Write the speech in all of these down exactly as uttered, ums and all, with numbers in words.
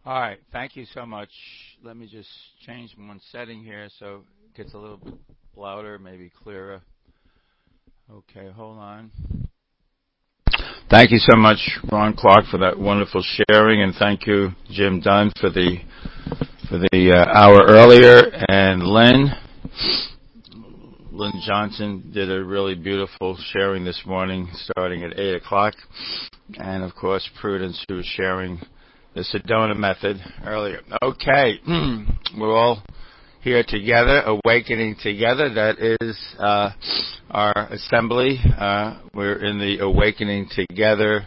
All right. Thank you so much. Let me just change one setting here so it gets a little bit louder, maybe clearer. Okay, hold on. Thank you so much, Ron Clark, for that wonderful sharing, and thank you, Jim Dunn, for the for the uh, hour earlier, and Lynn. Lynn Johnson did a really beautiful sharing this morning, starting at eight o'clock, and of course, Prudence, who was sharing the Sedona method earlier. Okay, we're all here together, awakening together. That is uh, our assembly. Uh, we're in the Awakening Together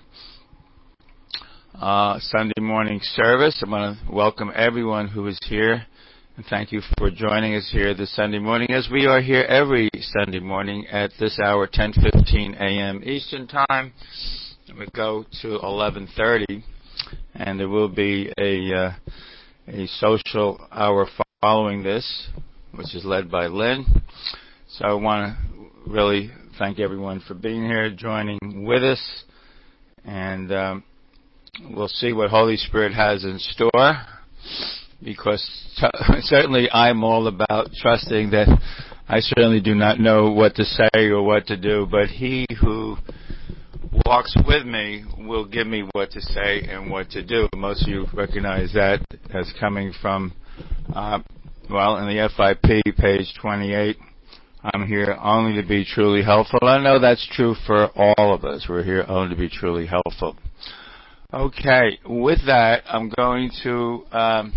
uh, Sunday morning service. I want to welcome everyone who is here, and thank you for joining us here this Sunday morning, as we are here every Sunday morning at this hour, ten fifteen a.m. Eastern Time. We go to eleven thirty, and there will be a uh, a social hour following this, which is led by Lynn. So I want to really thank everyone for being here, joining with us, and um, we'll see what Holy Spirit has in store, because t- certainly I'm all about trusting that I certainly do not know what to say or what to do, but He who walks with me will give me what to say and what to do. Most of you recognize that as coming from Uh, well, in the F I P, page twenty-eight, I'm here only to be truly helpful. I know that's true for all of us. We're here only to be truly helpful. Okay, with that, I'm going to, um,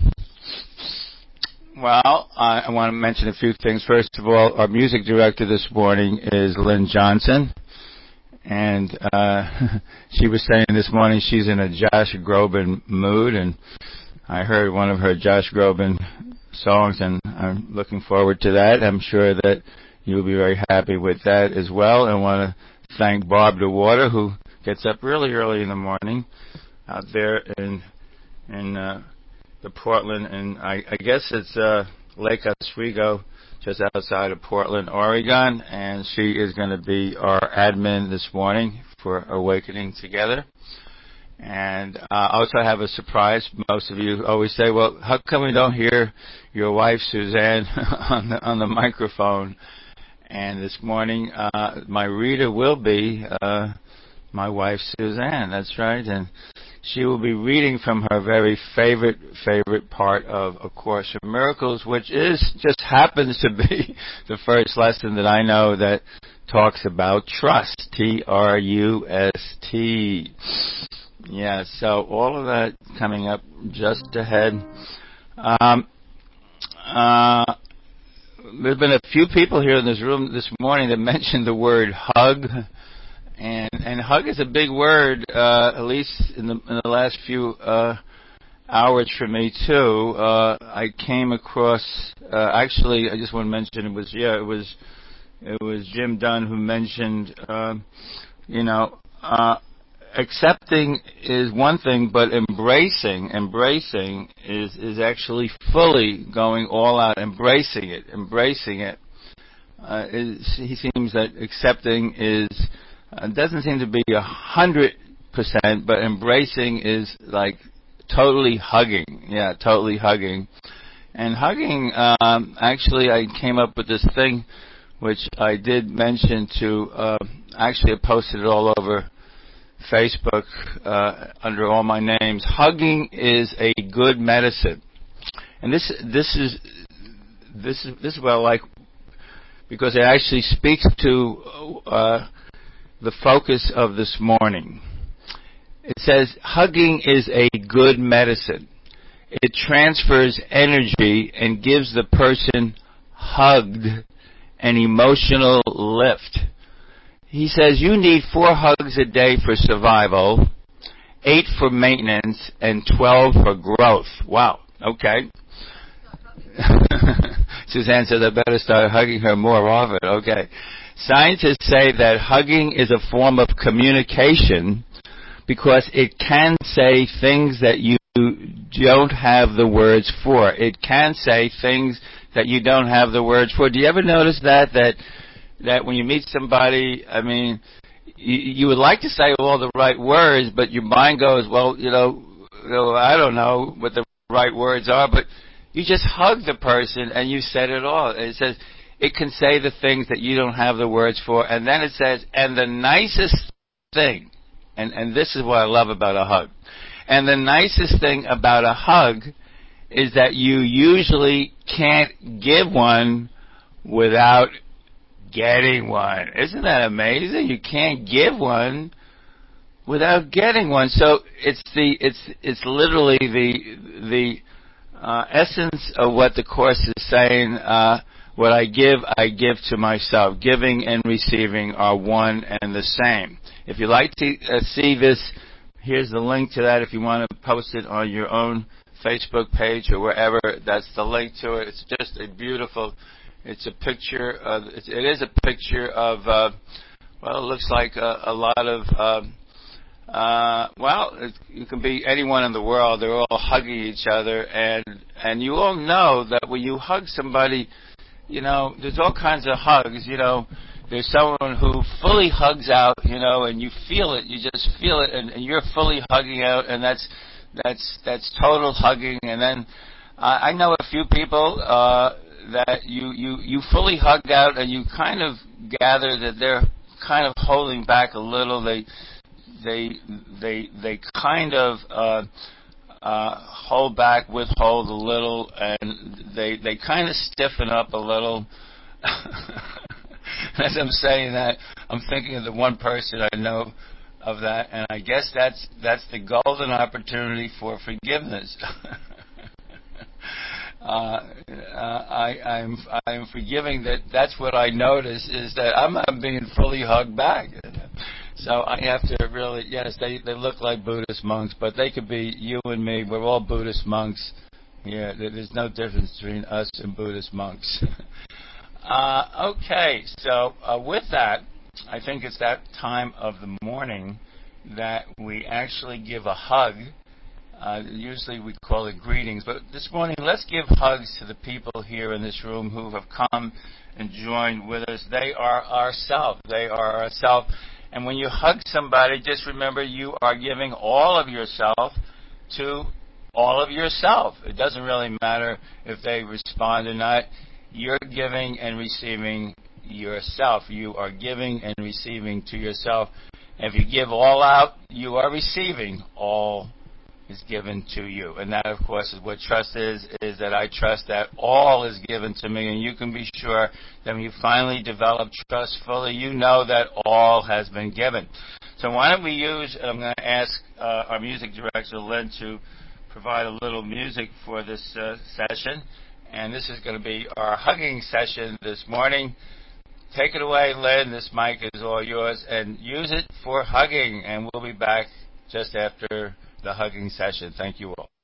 well, I, I want to mention a few things. First of all, our music director this morning is Lynn Johnson. And uh, she was saying this morning she's in a Josh Groban mood, and I heard one of her Josh Groban songs, and I'm looking forward to that. I'm sure that you'll be very happy with that as well. I want to thank Barb DeWater, who gets up really early in the morning out there in in uh, the Portland, and I, I guess it's uh, Lake Oswego, just outside of Portland, Oregon, and she is going to be our admin this morning for Awakening Together. And I uh, also have a surprise. Most of you always say, well, how come we don't hear your wife, Suzanne, on the, on the microphone? And this morning, uh, my reader will be uh, my wife, Suzanne. That's right. And she will be reading from her very favorite, favorite part of A Course in Miracles, which is, just happens to be the first lesson that I know that talks about trust. T R U S T. Yeah, so all of that coming up just ahead. Um, uh, there's been a few people here in this room this morning that mentioned the word hug, and and hug is a big word, uh, at least in the in the last few uh, hours for me too. Uh, I came across, uh, actually, I just want to mention it was yeah, it was it was Jim Dunn who mentioned, uh, you know. Uh, Accepting is one thing, but embracing, embracing is, is actually fully going all out, embracing it, embracing it. Uh, is, he seems that accepting is, uh, doesn't seem to be a hundred percent, but embracing is like totally hugging. Yeah, totally hugging. And hugging, um, actually I came up with this thing, which I did mention to, uh, actually I posted it all over Facebook uh, under all my names. Hugging is a good medicine, and this this is this is this is what I like, because it actually speaks to uh, the focus of this morning. It says hugging is a good medicine. It transfers energy and gives the person hugged an emotional lift. He says you need four hugs a day for survival, eight for maintenance, and twelve for growth. Wow. Okay. Suzanne says I better start hugging her more often. Okay. Scientists say that hugging is a form of communication because it can say things that you don't have the words for. It can say things that you don't have the words for. Do you ever notice that, that that when you meet somebody, I mean, you, you would like to say all the right words, but your mind goes, well, you know, you know I don't know what the right words are, but you just hug the person and you said it all. It says it can say the things that you don't have the words for, and then it says, and the nicest thing, and, and this is what I love about a hug, and the nicest thing about a hug is that you usually can't give one without getting one. Isn't that amazing? You can't give one without getting one. So it's the it's it's literally the the uh, essence of what the Course is saying. Uh, what I give, I give to myself. Giving and receiving are one and the same. If you'd like to uh, see this, here's the link to that. If you want to post it on your own Facebook page or wherever, that's the link to it. It's just a beautiful. It's a picture. Of, it is a picture of. Uh, well, it looks like a, a lot of. Uh, Uh, well, it, it can be anyone in the world. They're all hugging each other, and and you all know that when you hug somebody, you know, there's all kinds of hugs. You know, there's someone who fully hugs out, you know, and you feel it. You just feel it, and, and you're fully hugging out, and that's that's that's total hugging. And then uh, I know a few people uh, that you you you fully hug out, and you kind of gather that they're kind of holding back a little. They They they they kind of uh, uh, hold back, withhold a little, and they they kind of stiffen up a little. As I'm saying that, I'm thinking of the one person I know of that, and I guess that's that's the golden opportunity for forgiveness. uh, uh, I, I'm I'm forgiving that. That's what I notice is that I'm not being fully hugged back. So I have to really, yes, they, they look like Buddhist monks, but they could be you and me. We're all Buddhist monks. Yeah, there's no difference between us and Buddhist monks. uh, okay, so uh, with that, I think it's that time of the morning that we actually give a hug. Uh, usually we call it greetings, but this morning let's give hugs to the people here in this room who have come and joined with us. They are ourselves. They are ourselves. And when you hug somebody, just remember you are giving all of yourself to all of yourself. It doesn't really matter if they respond or not. You're giving and receiving yourself. You are giving and receiving to yourself. And if you give all out, you are receiving all is given to you. And that, of course, is what trust is, is that I trust that all is given to me. And you can be sure that when you finally develop trust fully, you know that all has been given. So why don't we use, I'm going to ask uh, our music director, Lynn, to provide a little music for this uh, session. And this is going to be our hugging session this morning. Take it away, Lynn. This mic is all yours. And use it for hugging. And we'll be back just after the hugging session. Thank you all.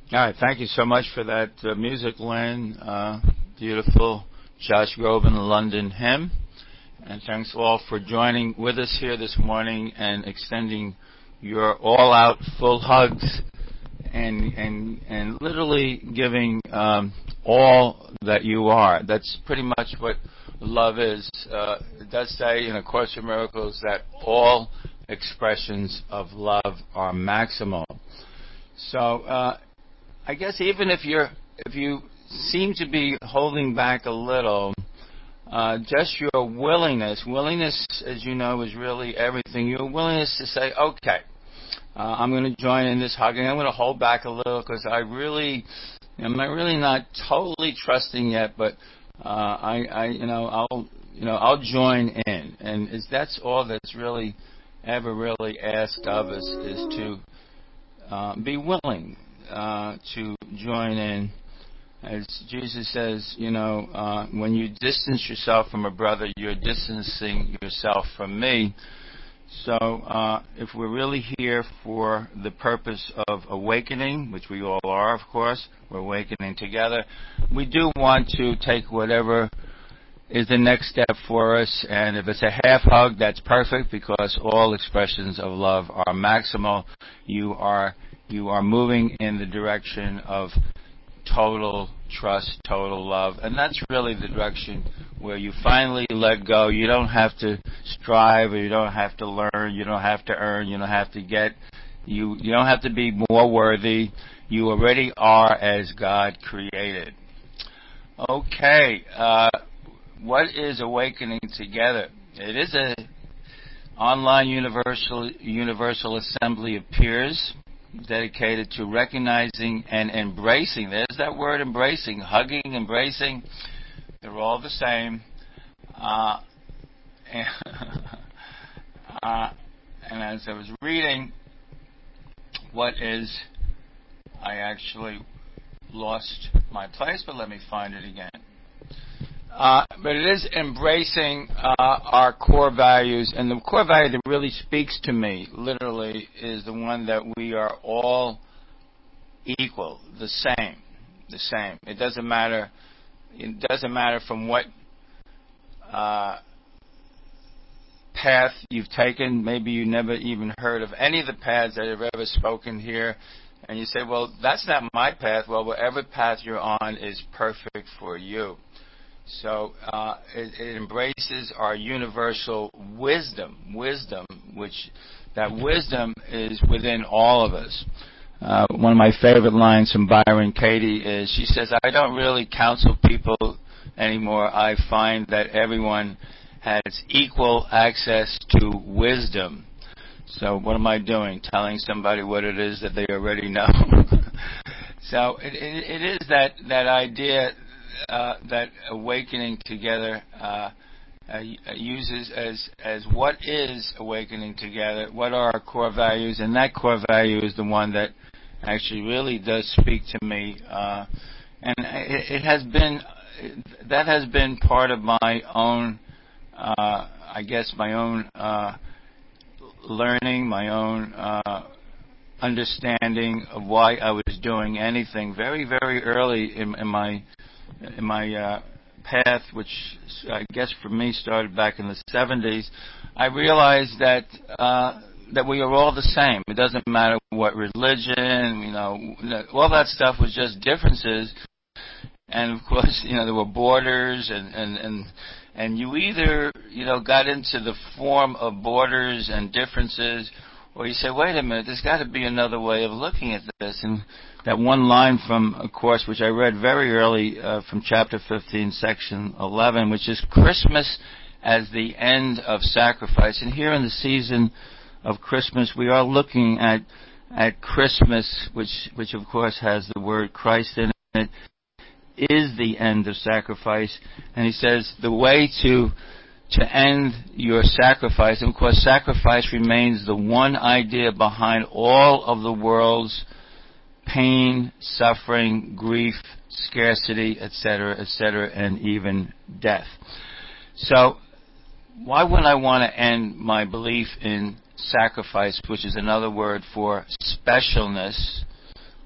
All right, thank you so much for that uh, music, Lynn. Uh, beautiful Josh Groban London hymn. And thanks all for joining with us here this morning and extending your all-out full hugs and and and literally giving um, all that you are. That's pretty much what love is. Uh, it does say in A Course in Miracles that all expressions of love are maximal. So uh, I guess even if you're if you seem to be holding back a little, uh, just your willingness, willingness, as you know, is really everything. Your willingness to say, okay, uh, I'm going to join in this hugging. I'm going to hold back a little because I really, I'm really not totally trusting yet, but uh, I, I, you know, I'll, you know, I'll join in, and is that's all that's really ever really asked of us is to uh, be willing uh, to join in. As Jesus says, you know, uh, when you distance yourself from a brother, you're distancing yourself from me. So uh, if we're really here for the purpose of awakening, which we all are, of course, we're awakening together, we do want to take whatever is the next step for us. And if it's a half hug, that's perfect because all expressions of love are maximal. You are you are moving in the direction of total trust, total love, and that's really the direction where you finally let go. You don't have to strive, or you don't have to learn, you don't have to earn, you don't have to get, you you don't have to be more worthy. You already are as God created. Okay, uh, what is Awakening Together? It is a online universal universal assembly of peers dedicated to recognizing and embracing. There's that word, embracing, hugging, embracing. They're all the same. Uh, and, uh, and as I was reading, what is, I actually lost my place, but let me find it again. Uh, but it is embracing uh, our core values, and the core value that really speaks to me, literally, is the one that we are all equal, the same, the same. It doesn't matter. It doesn't matter from what uh, path you've taken. Maybe you never even heard of any of the paths that have ever spoken here, and you say, "Well, that's not my path." Well, whatever path you're on is perfect for you. So uh, it, it embraces our universal wisdom, wisdom, which that wisdom is within all of us. Uh, one of my favorite lines from Byron Katie is, she says, "I don't really counsel people anymore. I find that everyone has equal access to wisdom." So what am I doing? Telling somebody what it is that they already know. So it, it, it is that, that idea Uh, that Awakening Together uh, uh, uses as as what is awakening together, what are our core values, and that core value is the one that actually really does speak to me, uh, and it, it has been that has been part of my own, uh, I guess, my own uh, learning, my own uh, understanding of why I was doing anything very, very early in, in my in my uh, path, which I guess for me started back in the seventies. I realized that uh, that we are all the same. It doesn't matter what religion, you know, all that stuff was just differences. And of course, you know, there were borders, and and and and you either, you know, got into the form of borders and differences, or you say, wait a minute, there's got to be another way of looking at this. And that one line from A Course, which I read very early, uh, from chapter fifteen, section eleven, which is Christmas as the end of sacrifice. And here in the season of Christmas, we are looking at at Christmas, which which of course has the word Christ in it, is the end of sacrifice. And he says the way to to end your sacrifice, and of course sacrifice remains the one idea behind all of the world's pain, suffering, grief, scarcity, et cetera, et cetera, and even death. So why would I want to end my belief in sacrifice, which is another word for specialness,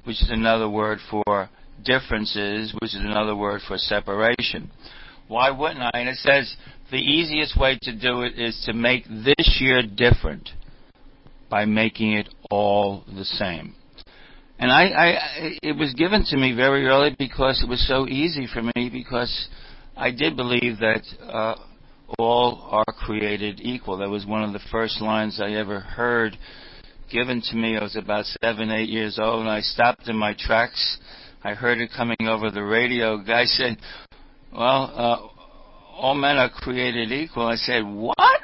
which is another word for differences, which is another word for separation. Why wouldn't I? And it says the easiest way to do it is to make this year different by making it all the same. And I, I, it was given to me very early because it was so easy for me, because I did believe that uh, all are created equal. That was one of the first lines I ever heard given to me. I was about seven, eight years old, and I stopped in my tracks. I heard it coming over the radio. A guy said, well, uh, all men are created equal. I said, what?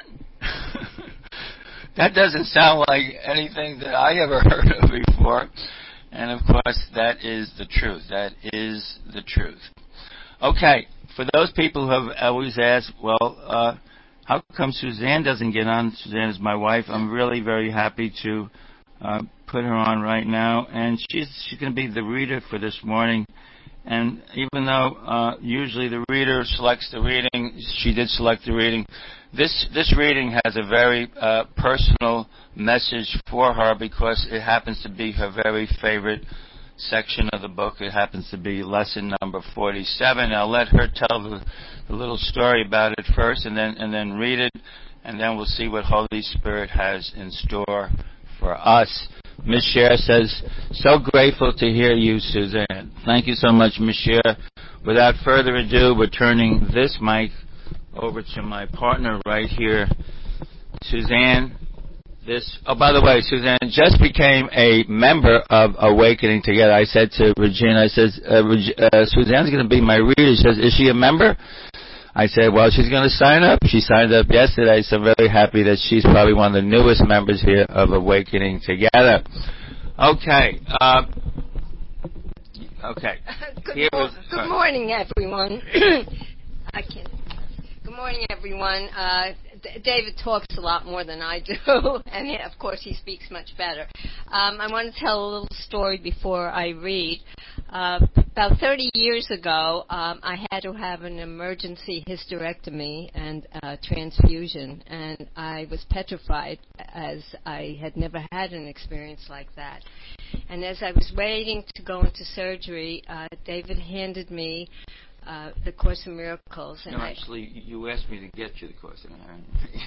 That doesn't sound like anything that I ever heard of before. And, of course, that is the truth. That is the truth. Okay, for those people who have always asked, well, uh, how come Suzanne doesn't get on? Suzanne is my wife. I'm really very happy to uh, put her on right now. And she's, she's going to be the reader for this morning. And even though uh, usually the reader selects the reading, she did select the reading. This this reading has a very uh, personal message for her, because it happens to be her very favorite section of the book. It happens to be lesson number forty-seven. I'll let her tell the, the little story about it first, and then and then read it, and then we'll see what Holy Spirit has in store for us. Miss Cher says, so grateful to hear you, Suzanne. Thank you so much, Miss Cher. Without further ado, we're turning this mic over to my partner right here, Suzanne. This, oh, by the way, Suzanne just became a member of Awakening Together. I said to Regina, I said, uh, Reg- uh, Suzanne's going to be my reader. She says, is she a member? I said, well, she's going to sign up. She signed up yesterday, so I'm very happy that she's probably one of the newest members here of Awakening Together. Okay. Uh, okay. Good, Here mo- is, good morning, everyone. I can't. Good morning, everyone. Uh, D- David talks a lot more than I do, and he, of course he speaks much better. Um, I want to tell a little story before I read. Uh, about thirty years ago, um, I had to have an emergency hysterectomy and uh, transfusion, and I was petrified, as I had never had an experience like that. And as I was waiting to go into surgery, uh, David handed me Uh, the Course in Miracles. And no, I, actually, you asked me to get you the Course in Miracles.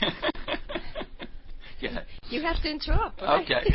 Yeah. You have to interrupt, right? Okay.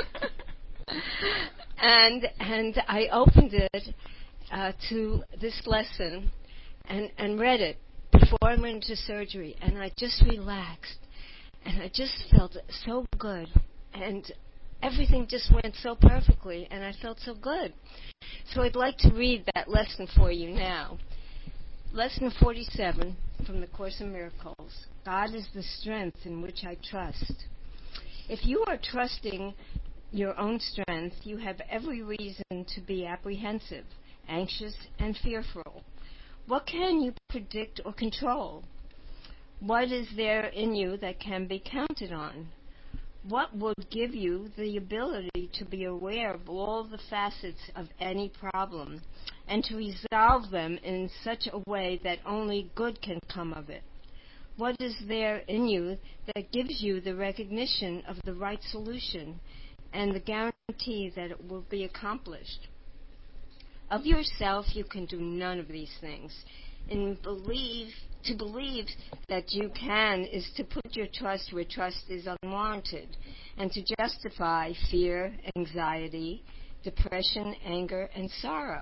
and and I opened it uh, to this lesson and, and read it before I went into surgery, and I just relaxed, and I just felt so good, and everything just went so perfectly, and I felt so good. So I'd like to read that lesson for you now. Lesson forty-seven from the Course in Miracles. God is the strength in which I trust. If you are trusting your own strength, you have every reason to be apprehensive, anxious, and fearful. What can you predict or control? What is there in you that can be counted on? What would give you the ability to be aware of all the facets of any problem and to resolve them in such a way that only good can come of it? What is there in you that gives you the recognition of the right solution and the guarantee that it will be accomplished? Of yourself, you can do none of these things. And believe, to believe that you can is to put your trust where trust is unwarranted, and to justify fear, anxiety, depression, anger, and sorrow.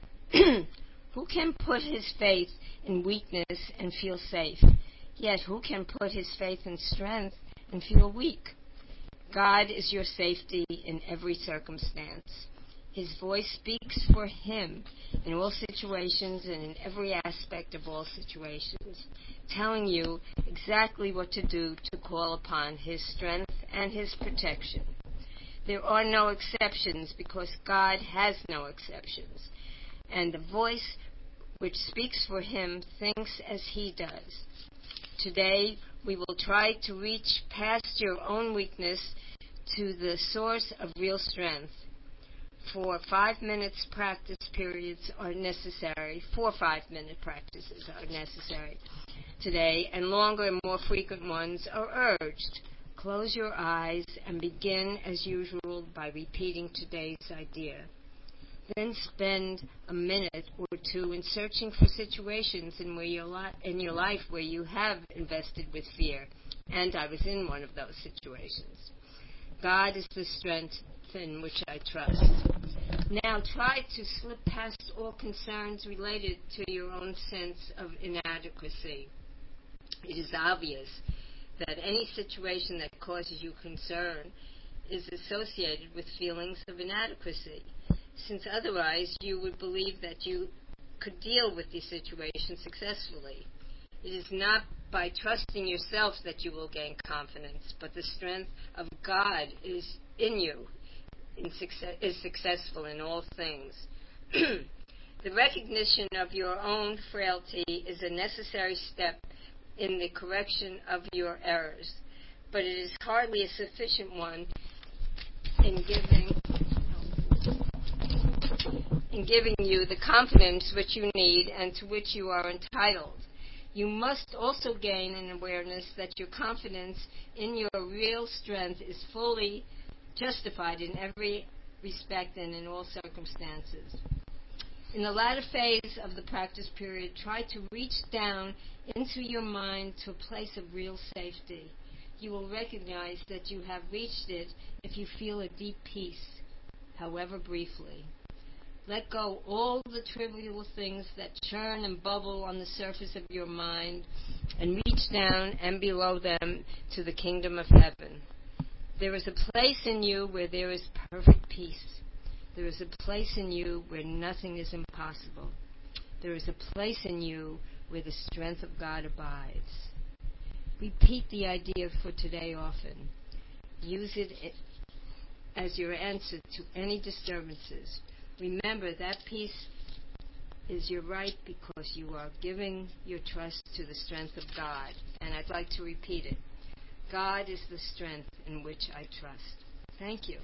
Who can put his faith in weakness and feel safe? Yet who can put his faith in strength and feel weak? God is your safety in every circumstance. His voice speaks for him in all situations and in every aspect of all situations, telling you exactly what to do to call upon his strength and his protection. There are no exceptions because God has no exceptions, and the voice which speaks for him thinks as he does. Today, we will try to reach past your own weakness to the source of real strength. For five minutes practice periods are necessary, four five-minute practices are necessary today, and longer and more frequent ones are urged. Close your eyes and begin as usual by repeating today's idea. Then spend a minute or two in searching for situations in where your li- in your life where you have invested with fear. And I was in one of those situations. God is the strength in which I trust. Now try to slip past all concerns related to your own sense of inadequacy. It is obvious that any situation that causes you concern is associated with feelings of inadequacy, since otherwise you would believe that you could deal with the situation successfully. It is not by trusting yourself that you will gain confidence, but the strength of God is in you, in success, is successful in all things. The recognition of your own frailty is a necessary step in the correction of your errors, but it is hardly a sufficient one in giving in giving you the confidence which you need and to which you are entitled. You must also gain an awareness that your confidence in your real strength is fully justified in every respect and in all circumstances. In the latter phase of the practice period, try to reach down into your mind to a place of real safety. You will recognize that you have reached it if you feel a deep peace, however briefly. Let go all the trivial things that churn and bubble on the surface of your mind and reach down and below them to the kingdom of heaven. There is a place in you where there is perfect peace. There is a place in you where nothing is impossible. There is a place in you where the strength of God abides. Repeat the idea for today often. Use it as your answer to any disturbances. Remember that peace is your right because you are giving your trust to the strength of God. And I'd like to repeat it. God is the strength in which I trust. Thank you.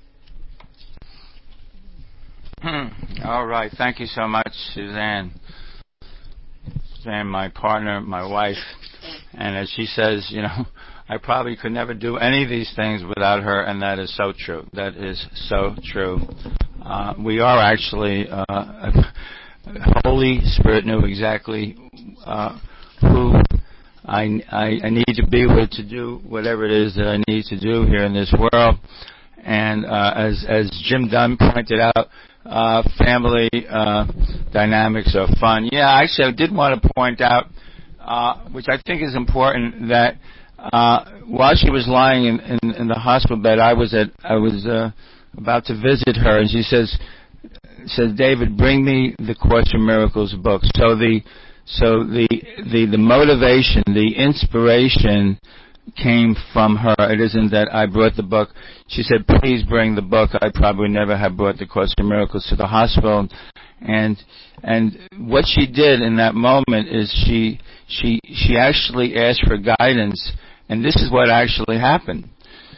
All right. Thank you so much, Suzanne. Suzanne, my partner, my wife. And as she says, you know, I probably could never do any of these things without her, and that is so true. That is so true. Uh, we are actually, uh, Holy Spirit knew exactly uh, who I, I, I need to be with to do whatever it is that I need to do here in this world. And uh, as, as Jim Dunn pointed out, uh, family uh, dynamics are fun. Yeah, actually, I did want to point out, uh, which I think is important, that uh, while she was lying in, in, in the hospital bed, I was at I was uh, about to visit her, and she says, says David, bring me the Course in Miracles book. So the so the the the motivation, the inspiration came from her. It isn't that I brought the book. She said, please bring the book. I probably never have brought the Course in Miracles to the hospital. And and what she did in that moment is she she she actually asked for guidance, and this is what actually happened.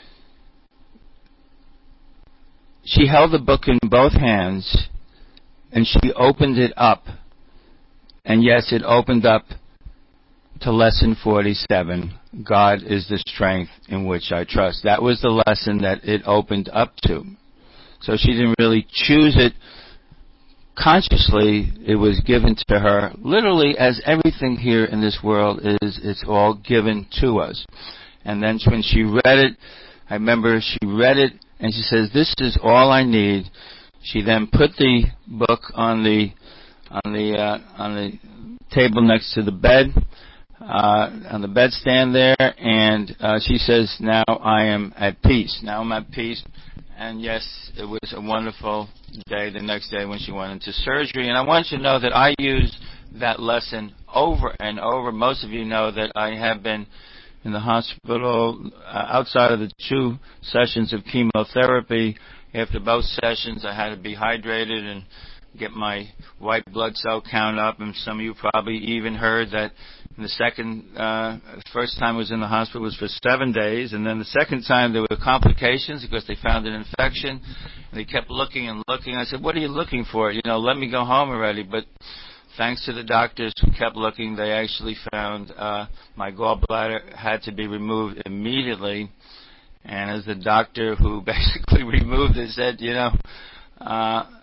She held the book in both hands, and she opened it up. And yes, it opened up to lesson forty-seven, God is the strength in which I trust. That was the lesson that it opened up to. So she didn't really choose it consciously. It was given to her, literally, as everything here in this world is, it's all given to us. And then when she read it, I remember she read it, and she says, this is all I need. She then put the book on the on the uh, on the table next to the bed, uh, on the bedstand there, and uh, she says, now I am at peace. Now I'm at peace. And yes, it was a wonderful day the next day when she went into surgery. And I want you to know that I used that lesson over and over. Most of you know that I have been in the hospital uh, outside of the two sessions of chemotherapy. After both sessions, I had to be hydrated and get my white blood cell count up. And some of you probably even heard that the second, uh, first time I was in the hospital was for seven days, and then the second time there were complications because they found an infection. And they kept looking and looking. I said, what are you looking for? You know, let me go home already. But thanks to the doctors who kept looking, they actually found uh, my gallbladder had to be removed immediately. And as the doctor who basically removed it said, you know, uh,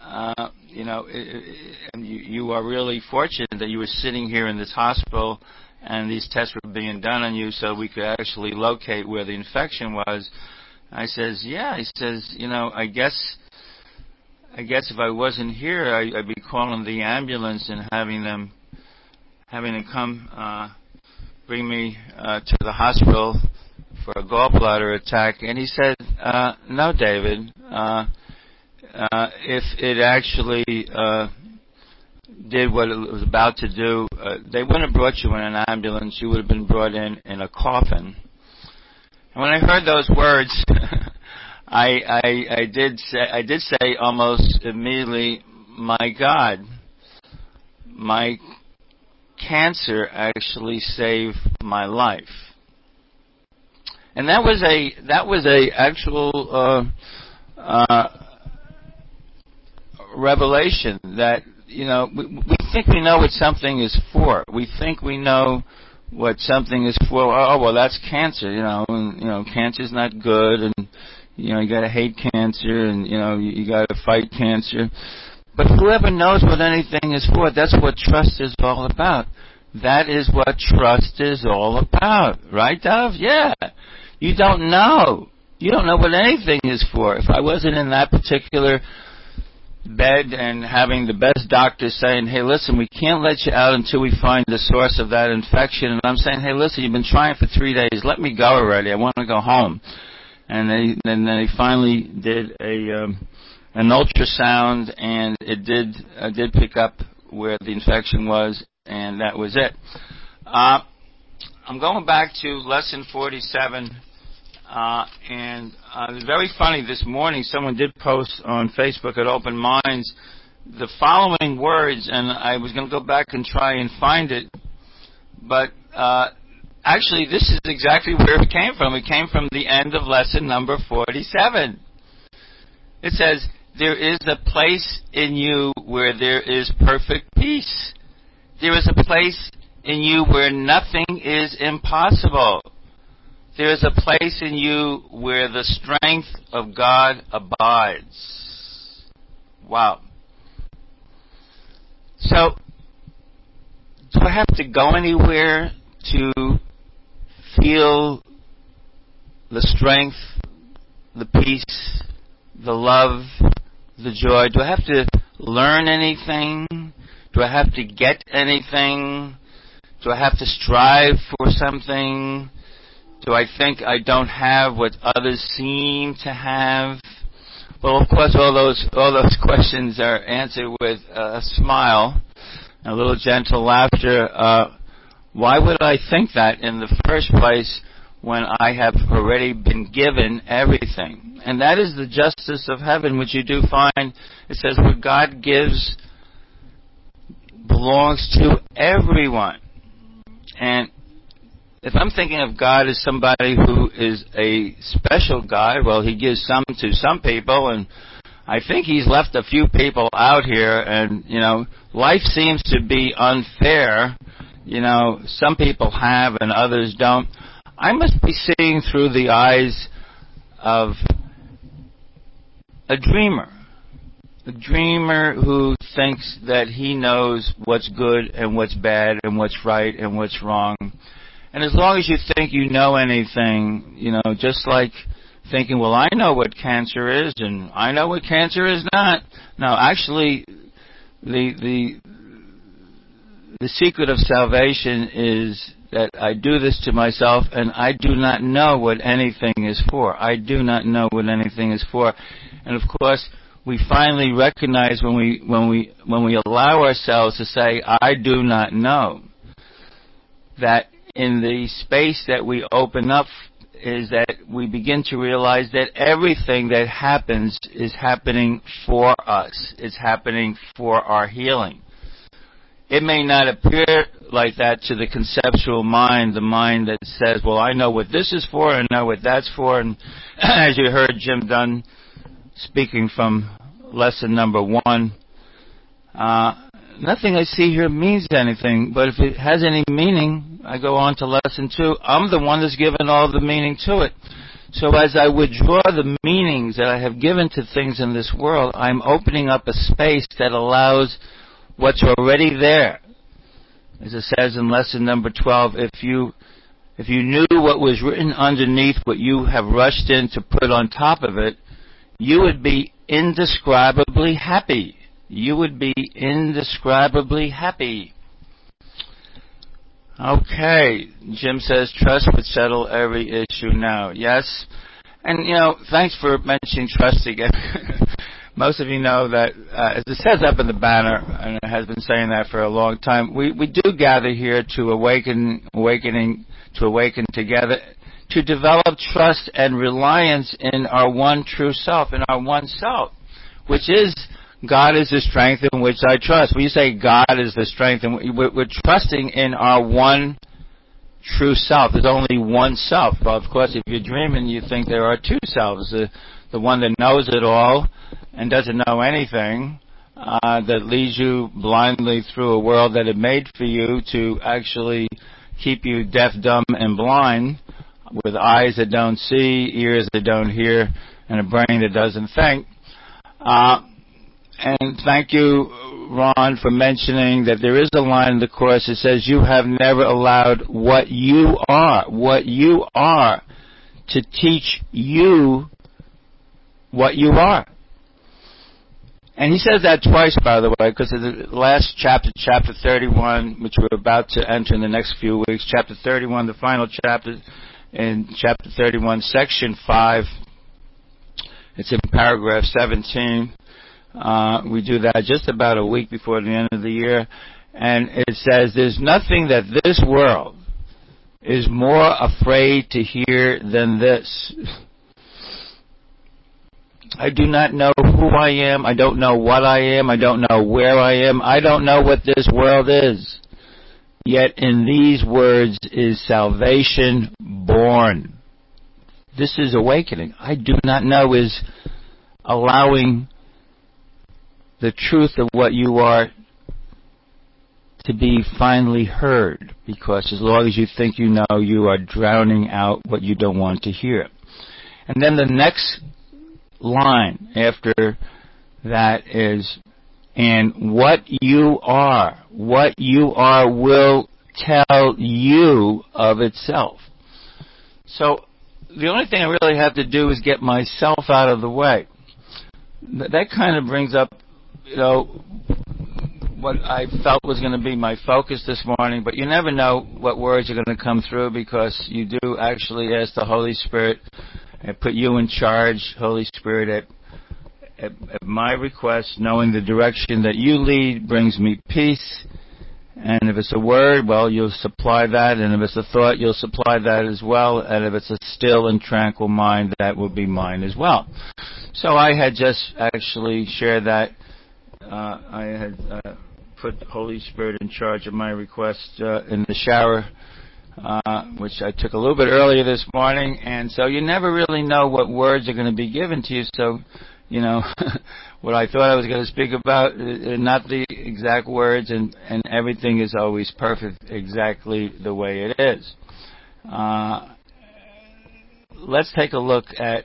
uh, you know, it, it, and you, you are really fortunate that you were sitting here in this hospital and these tests were being done on you so we could actually locate where the infection was. I says, yeah. He says, you know, I guess, I guess if I wasn't here, I, I'd be calling the ambulance and having them, having them come, uh, bring me uh, to the hospital for a gallbladder attack. And he said, uh, no, David, uh, uh, if it actually uh, did what it was about to do, uh, they wouldn't have brought you in an ambulance. You would have been brought in in a coffin. And when I heard those words, I, I, I did say, I did say almost immediately, my God, my cancer actually saved my life. And that was a that was a actual uh, uh, revelation that, you know, we, we think we know what something is for. We think we know what something is for. Oh, well, that's cancer, you know, and, you know, cancer's not good, and, you know, you got to hate cancer, and, you know, you, you got to fight cancer. But whoever knows what anything is for, that's what trust is all about. That is what trust is all about. Right, Dov? Yeah. You don't know. You don't know what anything is for. If I wasn't in that particular bed and having the best doctor saying, hey, listen, we can't let you out until we find the source of that infection. And I'm saying, hey, listen, you've been trying for three days. Let me go already. I want to go home. And they, then they finally did a um, an ultrasound, and it did uh, did pick up where the infection was, and that was it. Uh, I'm going back to lesson forty-seven, uh, and uh, it was very funny this morning. Someone did post on Facebook at Open Minds the following words, and I was going to go back and try and find it, but uh, actually this is exactly where it came from. It came from the end of lesson number forty-seven. It says, there is a place in you where there is perfect peace. There is a place in you where nothing is impossible. There is a place in you where the strength of God abides. Wow. So, do I have to go anywhere to feel the strength, the peace, the love, the joy? Do I have to learn anything? Do I have to get anything? Do I have to strive for something? Do I think I don't have what others seem to have? Well, of course, all those all those questions are answered with a smile, a little gentle laughter. Uh, why would I think that in the first place when I have already been given everything? And that is the justice of heaven, which you do find. It says what God gives belongs to everyone. And if I'm thinking of God as somebody who is a special God, well, he gives some to some people, and I think he's left a few people out here, and, you know, life seems to be unfair. You know, some people have and others don't. I must be seeing through the eyes of a dreamer. A dreamer who thinks that he knows what's good and what's bad and what's right and what's wrong. And as long as you think you know anything, you know, just like thinking, well, I know what cancer is and I know what cancer is not. No, actually, the the the secret of salvation is that I do this to myself and I do not know what anything is for. I do not know what anything is for. And of course, we finally recognize when we when we when we allow ourselves to say, I do not know, that in the space that we open up is that we begin to realize that everything that happens is happening for us. It's happening for our healing. It may not appear like that to the conceptual mind, the mind that says, well, I know what this is for and I know what that's for. And as you heard Jim Dunn speaking from lesson number one, uh, nothing I see here means anything, but if it has any meaning, I go on to lesson two. I'm the one that's given all the meaning to it. So as I withdraw the meanings that I have given to things in this world, I'm opening up a space that allows what's already there. As it says in lesson number twelve, if you if you knew what was written underneath what you have rushed in to put on top of it, you would be indescribably happy. You would be indescribably happy. Okay, Jim says trust would settle every issue now. Yes, and you know, thanks for mentioning trust again. Most of you know that, uh, as it says up in the banner, and it has been saying that for a long time, we, we do gather here to awaken, awakening, to awaken together, to develop trust and reliance in our one true self, in our one self, which is God is the strength in which I trust. When you say God is the strength, and we're, we're trusting in our one true self. There's only one self. Well, of course, if you're dreaming, you think there are two selves. The, the one that knows it all and doesn't know anything, uh, that leads you blindly through a world that it made for you to actually keep you deaf, dumb, and blind, with eyes that don't see, ears that don't hear, and a brain that doesn't think. Uh, and thank you, Ron, for mentioning that there is a line in the Course that says you have never allowed what you are, what you are, to teach you what you are. And he says that twice, by the way, because the last chapter, chapter thirty-one, which we're about to enter in the next few weeks, chapter thirty-one, the final chapter, in chapter thirty-one, section five, it's in paragraph seventeen. Uh, we do that just about a week before the end of the year. And it says, there's nothing that this world is more afraid to hear than this. I do not know who I am. I don't know what I am. I don't know where I am. I don't know what this world is. Yet in these words is salvation born. This is awakening. I do not know is allowing the truth of what you are to be finally heard. Because as long as you think you know, you are drowning out what you don't want to hear. And then the next line after that is, and what you are, what you are will tell you of itself. So the only thing I really have to do is get myself out of the way. That kind of brings up, you know, what I felt was going to be my focus this morning, but you never know what words are going to come through, because you do actually ask the Holy Spirit and put you in charge, Holy Spirit, at, at, at my request, knowing the direction that you lead brings me peace. And if it's a word, well, you'll supply that. And if it's a thought, you'll supply that as well. And if it's a still and tranquil mind, that will be mine as well. So I had just actually shared that. Uh, I had uh, put Holy Spirit in charge of my request uh, in the shower, Uh, which I took a little bit earlier this morning, and so you never really know what words are going to be given to you. So, you know, what I thought I was going to speak about, uh, not the exact words, and, and everything is always perfect exactly the way it is. Uh, let's take a look at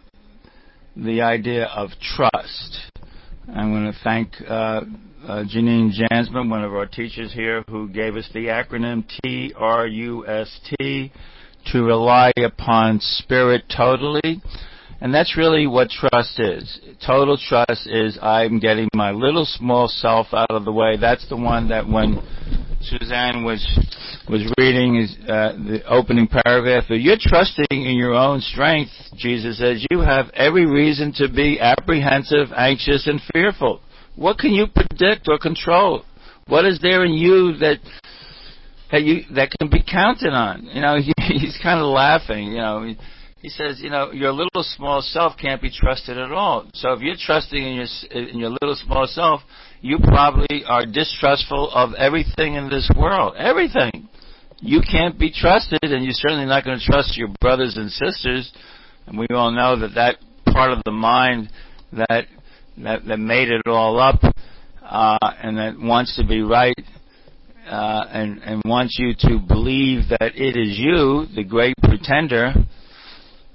the idea of trust. I'm going to thank uh, uh, Janine Jansman, one of our teachers here, who gave us the acronym T R U S T, to rely upon spirit totally. And that's really what trust is. Total trust is I'm getting my little small self out of the way. That's the one that when Suzanne was was reading is, uh, the opening paragraph, you're trusting in your own strength, Jesus says, you have every reason to be apprehensive, anxious, and fearful. What can you predict or control? What is there in you that that, you, that can be counted on? You know, he, he's kind of laughing, you know. He, he says, you know, your little small self can't be trusted at all. So if you're trusting in your, in your little small self, you probably are distrustful of everything in this world. Everything. You can't be trusted, and you're certainly not going to trust your brothers and sisters. And we all know that that part of the mind that that, that made it all up uh, and that wants to be right uh, and, and wants you to believe that it is you, the great pretender,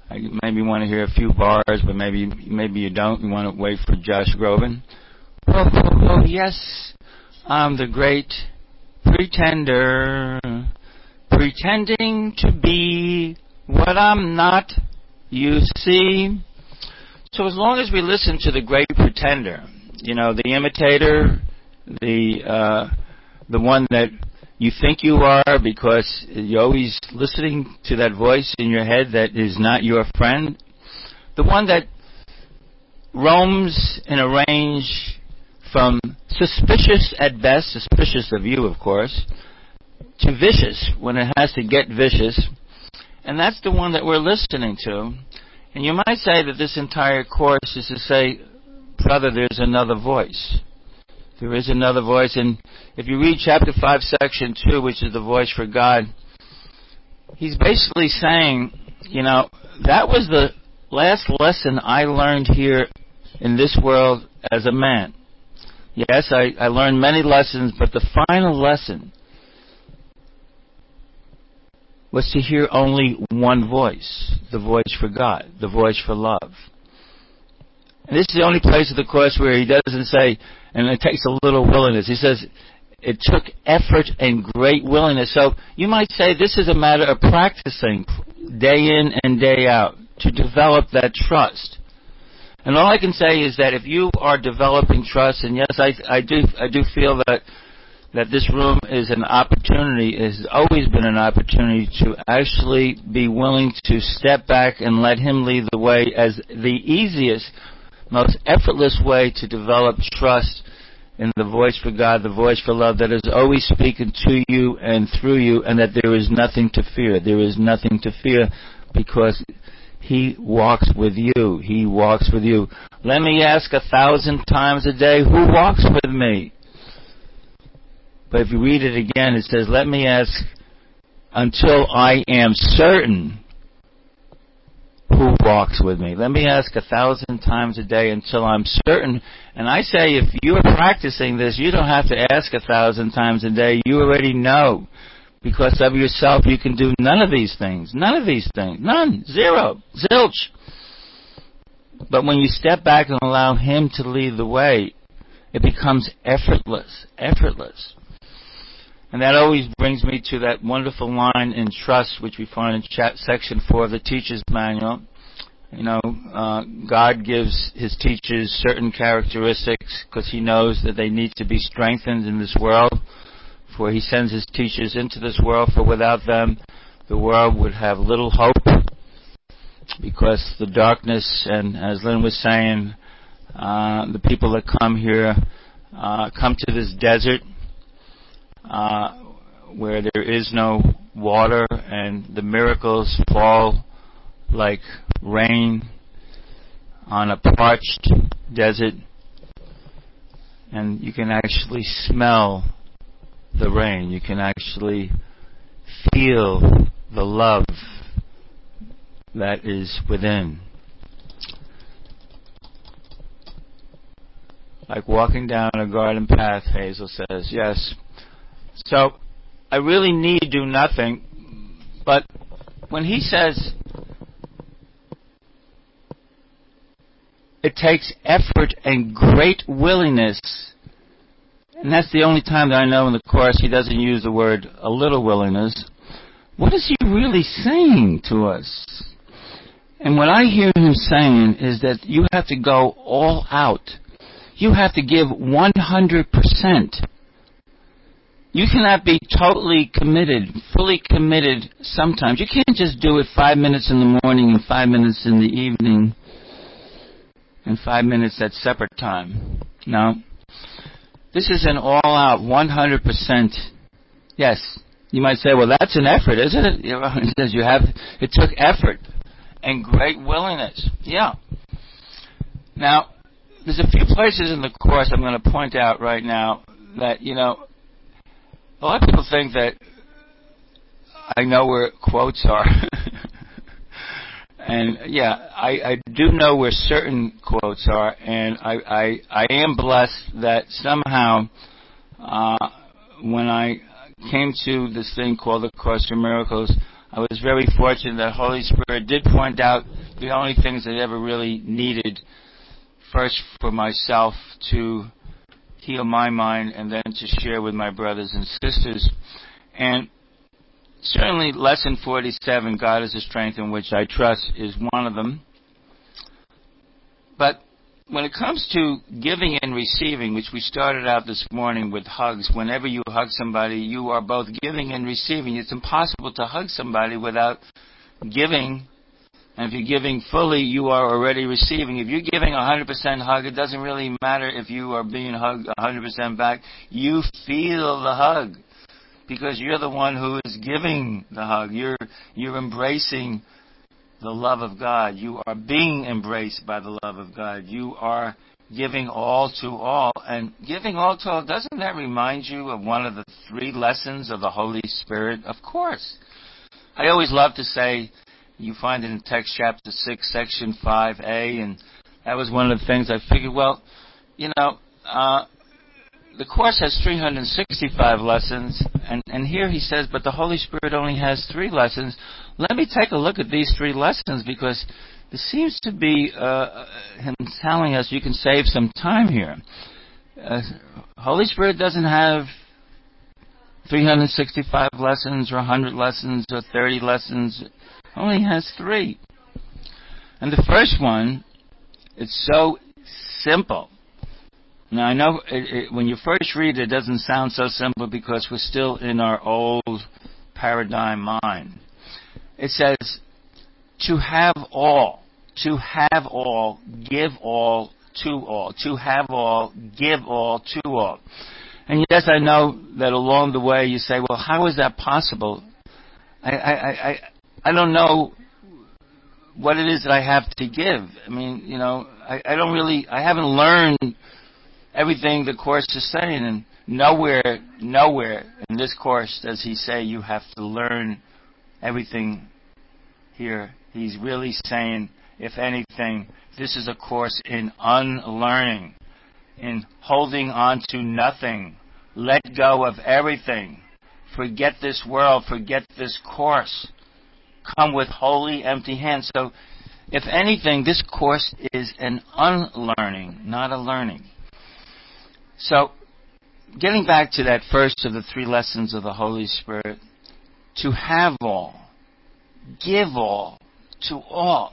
I maybe want to hear a few bars, but maybe maybe you don't. You want to wait for Josh Groban. Oh, oh, oh, yes, I'm the great pretender, pretending to be what I'm not, you see. So as long as we listen to the great pretender, you know, the imitator, the uh, the one that you think you are because you're always listening to that voice in your head that is not your friend, the one that roams in a range from suspicious at best, suspicious of you, of course, to vicious when it has to get vicious. And that's the one that we're listening to. And you might say that this entire course is to say, brother, there's another voice. There is another voice. And if you read chapter five, section two, which is the voice for God, he's basically saying, you know, that was the last lesson I learned here in this world as a man. Yes, I, I learned many lessons, but the final lesson was to hear only one voice, the voice for God, the voice for love. And this is the only place of the course where he doesn't say, and it takes a little willingness. He says, it took effort and great willingness. So you might say this is a matter of practicing day in and day out to develop that trust. And all I can say is that if you are developing trust, and yes, I, I do I do feel that that this room is an opportunity, it has always been an opportunity to actually be willing to step back and let him lead the way as the easiest, most effortless way to develop trust in the voice for God, the voice for love that is always speaking to you and through you, and that there is nothing to fear. There is nothing to fear because he walks with you. He walks with you. Let me ask a thousand times a day, who walks with me? But if you read it again, it says, let me ask until I am certain who walks with me. Let me ask a thousand times a day until I'm certain. And I say, if you're practicing this, you don't have to ask a thousand times a day. You already know. Because of yourself, you can do none of these things. None of these things. None. Zero. Zilch. But when you step back and allow him to lead the way, it becomes effortless. Effortless. And that always brings me to that wonderful line in trust, which we find in chat section four of the Teacher's Manual. You know, uh, God gives his teachers certain characteristics because he knows that they need to be strengthened in this world. For he sends his teachers into this world, for without them, the world would have little hope. Because the darkness, and as Lynn was saying, uh, the people that come here uh, come to this desert, Uh, where there is no water and the miracles fall like rain on a parched desert, and you can actually smell the rain. You can actually feel the love that is within. Like walking down a garden path, Hazel says, yes. So, I really need do nothing, but when he says it takes effort and great willingness, and that's the only time that I know in the Course he doesn't use the word a little willingness, what is he really saying to us? And what I hear him saying is that you have to go all out. You have to give one hundred percent. You cannot be totally committed, fully committed sometimes. You can't just do it five minutes in the morning and five minutes in the evening and five minutes at supper time. No. This is an all-out, one hundred percent. Yes. You might say, well, that's an effort, isn't it? It says you have, it took effort and great willingness. Yeah. Now, there's a few places in the Course I'm going to point out right now that, you know, a lot of people think that I know where quotes are. And, yeah, I, I do know where certain quotes are, and I, I, I am blessed that somehow uh, when I came to this thing called the Course in Miracles, I was very fortunate that Holy Spirit did point out the only things I ever really needed, first for myself to heal my mind and then to share with my brothers and sisters. And certainly lesson forty-seven, God is a strength in which I trust, is one of them. But when it comes to giving and receiving, which we started out this morning with hugs, whenever you hug somebody, you are both giving and receiving. It's impossible to hug somebody without giving. And if you're giving fully, you are already receiving. If you're giving a one hundred percent hug, it doesn't really matter if you are being hugged one hundred percent back. You feel the hug because you're the one who is giving the hug. You're, you're embracing the love of God. You are being embraced by the love of God. You are giving all to all. And giving all to all, doesn't that remind you of one of the three lessons of the Holy Spirit? Of course. I always love to say, you find it in text chapter six, section five A, and that was one of the things I figured, well, you know, uh, the Course has three hundred sixty-five lessons, and, and here he says, but the Holy Spirit only has three lessons. Let me take a look at these three lessons, because there seems to be uh, him telling us you can save some time here. Uh, Holy Spirit doesn't have three hundred sixty-five lessons or one hundred lessons or thirty lessons. Only has three. And the first one, it's so simple. Now, I know it, it, when you first read it, it doesn't sound so simple because we're still in our old paradigm mind. It says, to have all, to have all, give all to all. To have all, give all to all. And yes, I know that along the way you say, well, how is that possible? I, I, I, I don't know what it is that I have to give. I mean, you know, I, I don't really, I haven't learned everything the Course is saying, and nowhere, nowhere in this Course does he say you have to learn everything here. He's really saying, if anything, this is a course in unlearning, in holding on to nothing. Let go of everything. Forget this world. Forget this Course. Come with wholly empty hands. So, if anything, this Course is an unlearning, not a learning. So, getting back to that first of the three lessons of the Holy Spirit, to have all, give all, to all.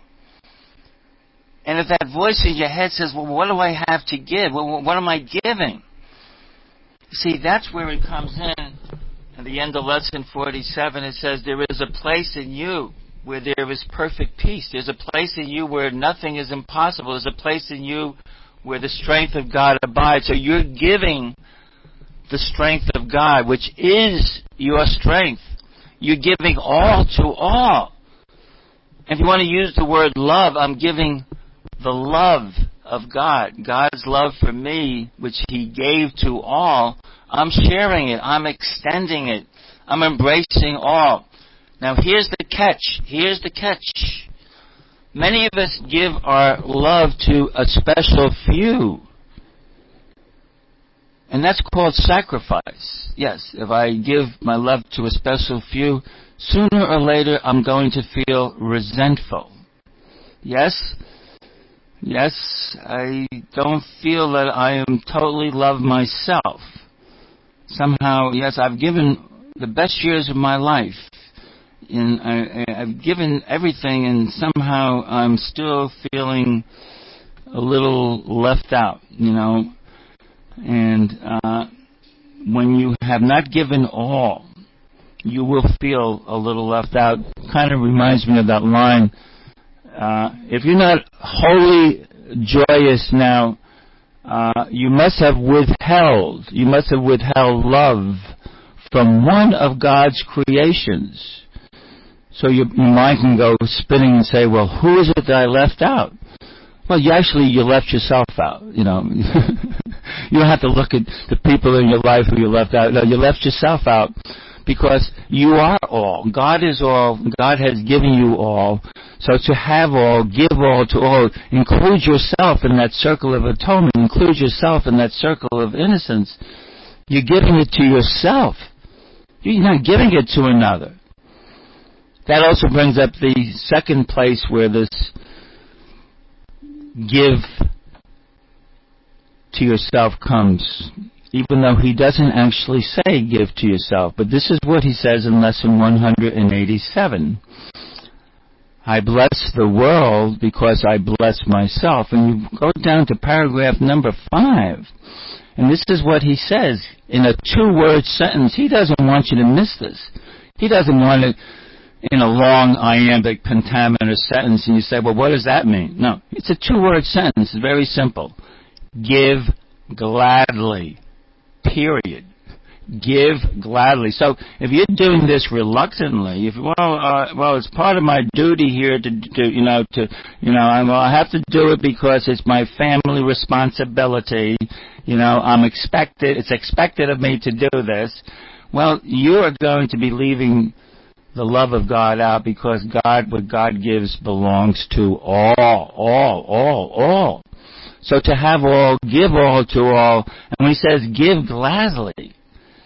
And if that voice in your head says, well, what do I have to give? Well, what am I giving? See, that's where it comes in. At the end of lesson forty-seven, it says, there is a place in you where there is perfect peace. There's a place in you where nothing is impossible. There's a place in you where the strength of God abides. So you're giving the strength of God, which is your strength. You're giving all to all. If you want to use the word love, I'm giving the love of God. God's love for me, which He gave to all, I'm sharing it. I'm extending it. I'm embracing all. Now here's the catch. Here's the catch. Many of us give our love to a special few. And that's called sacrifice. Yes, if I give my love to a special few, sooner or later I'm going to feel resentful. Yes? Yes, I don't feel that I am totally loved myself. Somehow, yes, I've given the best years of my life. And I, I've given everything, and somehow I'm still feeling a little left out, you know. And uh, when you have not given all, you will feel a little left out. Kind of reminds me of that line, uh, if you're not wholly joyous now, uh, you must have withheld, you must have withheld love from one of God's creations. So your, your mind can go spinning and say, well, who is it that I left out? Well, you actually, you left yourself out, you know. You don't have to look at the people in your life who you left out. No, you left yourself out because you are all. God is all. God has given you all. So to have all, give all to all, include yourself in that circle of atonement, include yourself in that circle of innocence. You're giving it to yourself. You're not giving it to another. That also brings up the second place where this give to yourself comes, even though he doesn't actually say give to yourself. But this is what he says in lesson one hundred eighty-seven. I bless the world because I bless myself. And you go down to paragraph number five, and this is what he says in a two-word sentence. He doesn't want you to miss this. He doesn't want it in a long iambic pentameter sentence, and you say, well, what does that mean? No, it's a two-word sentence. It's very simple. Give gladly. Period. Give gladly. So if you're doing this reluctantly, if well, uh, well, it's part of my duty here to, to you know, to, you know, I, well, I have to do it because it's my family responsibility. You know, I'm expected. It's expected of me to do this. Well, you are going to be leaving the love of God out, because God, what God gives, belongs to all, all, all, all. So to have all, give all to all, and when he says give gladly,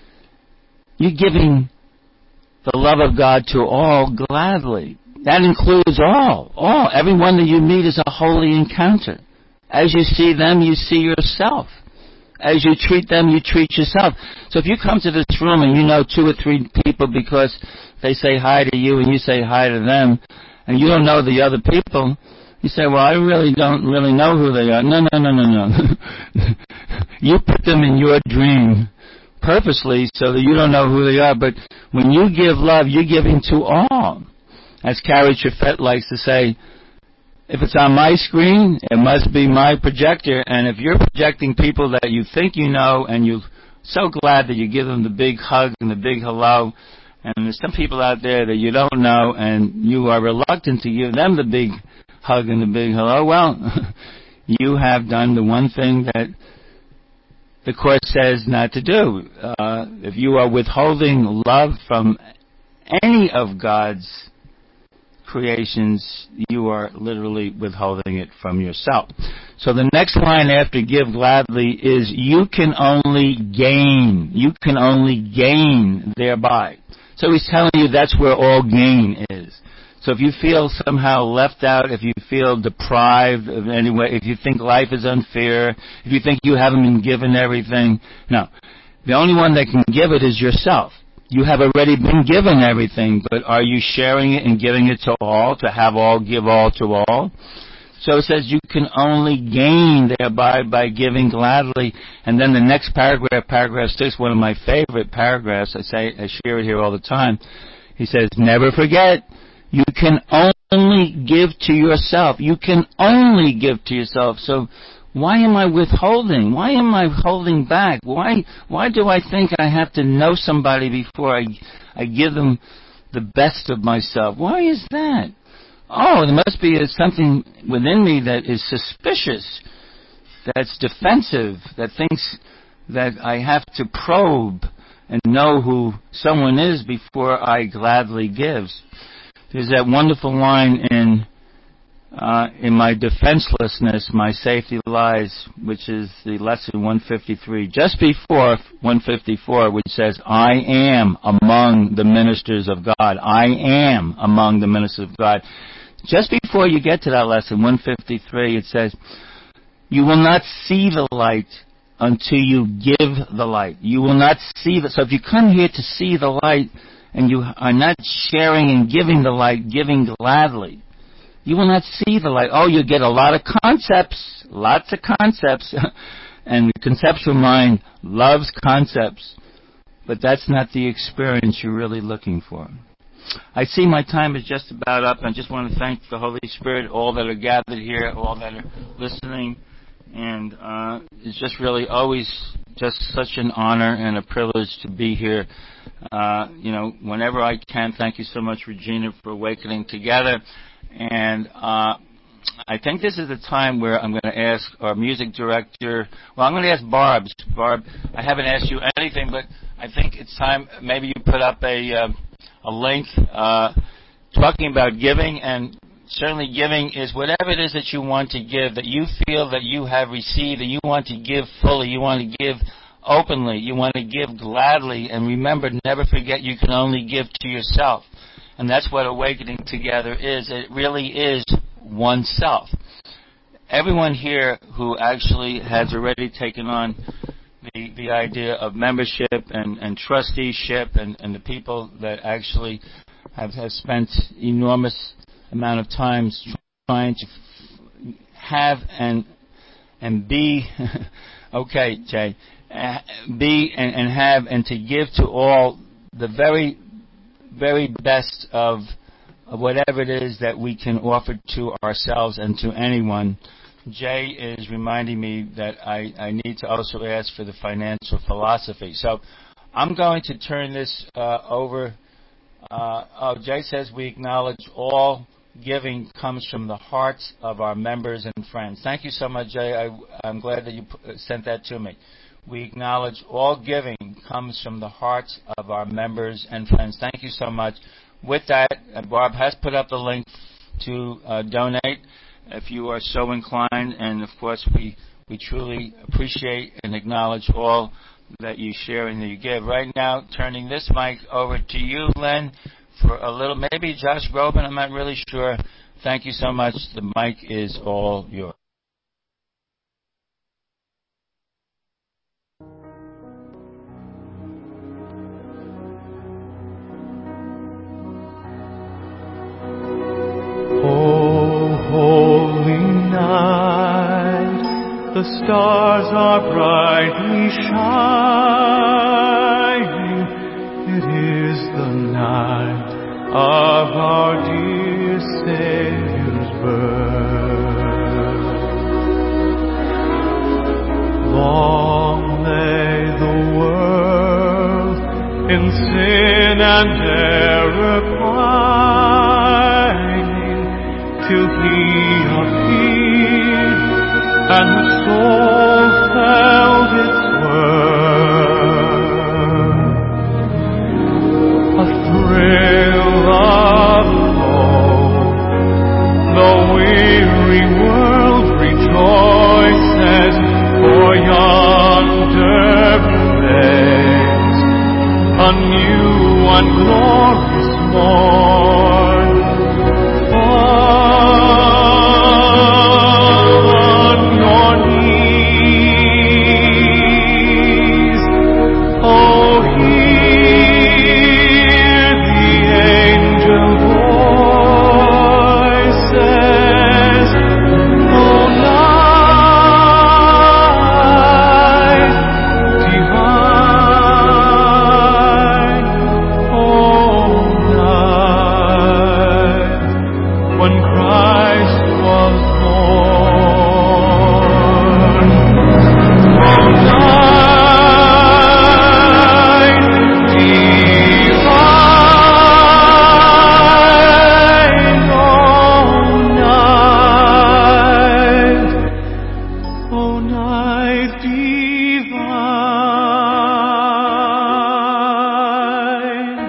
you're giving the love of God to all gladly. That includes all, all. Everyone that you meet is a holy encounter. As you see them, you see yourself. As you treat them, you treat yourself. So if you come to this room and you know two or three people because they say hi to you and you say hi to them, and you don't know the other people, you say, well, I really don't really know who they are. No, no, no, no, no. You put them in your dream purposely so that you don't know who they are. But when you give love, you're giving to all. As Carrie Chaffet likes to say, if it's on my screen, it must be my projector. And if you're projecting people that you think you know and you're so glad that you give them the big hug and the big hello, and there's some people out there that you don't know and you are reluctant to give them the big hug and the big hello, well, you have done the one thing that the Course says not to do. Uh, if you are withholding love from any of God's creations, you are literally withholding it from yourself. So the next line after give gladly is, you can only gain. You can only gain thereby. So he's telling you that's where all gain is. So if you feel somehow left out, if you feel deprived of any way, if you think life is unfair, if you think you haven't been given everything, no. The only one that can give it is yourself. You have already been given everything, but are you sharing it and giving it to all, to have all, give all to all? So it says you can only gain thereby by giving gladly. And then the next paragraph, paragraph six, one of my favorite paragraphs, I say, I share it here all the time. He says, never forget, you can only give to yourself. You can only give to yourself. So why am I withholding? Why am I holding back? Why why do I think I have to know somebody before I, I give them the best of myself? Why is that? Oh, there must be something within me that is suspicious, that's defensive, that thinks that I have to probe and know who someone is before I gladly give. There's that wonderful line in uh, in my defenselessness, my safety lies, which is the lesson one fifty-three, just before one fifty-four, which says, I am among the ministers of God. I am among the ministers of God. Just before you get to that lesson, one fifty-three, it says, you will not see the light until you give the light. You will not see the... So if you come here to see the light, and you are not sharing and giving the light, giving gladly, you will not see the light. Oh, you get a lot of concepts, lots of concepts, and the conceptual mind loves concepts, but that's not the experience you're really looking for. I see my time is just about up. I just want to thank the Holy Spirit, all that are gathered here, all that are listening, and uh, it's just really always just such an honor and a privilege to be here. Uh, you know, whenever I can, thank you so much, Regina, for Awakening Together. And uh, I think this is the time where I'm going to ask our music director. Well, I'm going to ask Barb. Barb, I haven't asked you anything, but I think it's time maybe you put up a uh, a link uh, talking about giving. And certainly giving is whatever it is that you want to give, that you feel that you have received, that you want to give fully, you want to give openly, you want to give gladly. And remember, never forget, you can only give to yourself. And that's what Awakening Together is. It really is oneself. everyone here who actually has already taken on the, the idea of membership and, and trusteeship, and, and the people that actually have, have spent enormous amount of time trying to f- have and and be, okay, Jay, uh, be and, and have and to give to all the very, very best of, of whatever it is that we can offer to ourselves and to anyone. Jay is reminding me that I, I need to also ask for the financial philosophy. So I'm going to turn this uh, over. Uh, oh, Jay says we acknowledge all giving comes from the hearts of our members and friends. Thank you so much, Jay. I, I'm glad that you p- sent that to me. We acknowledge all giving comes from the hearts of our members and friends. Thank you so much. With that, Barb has put up the link to uh, donate if you are so inclined. And, of course, we, we truly appreciate and acknowledge all that you share and that you give. Right now, turning this mic over to you, Len, for a little, maybe Josh Groban, I'm not really sure. Thank you so much. The mic is all yours. Oh, holy night, the stars are brightly shining. It is the night of our dear Savior's birth. Long lay the world in sin and error pining, till He appeared and the soul felt its worth. A thrill of hope, the weary world rejoices, for yonder breaks a new and glorious morn. Fall on your knees, oh, hear the angel voices, oh, night divine, oh, night when Christ was born. Oh, night divine, oh, night, oh, night divine.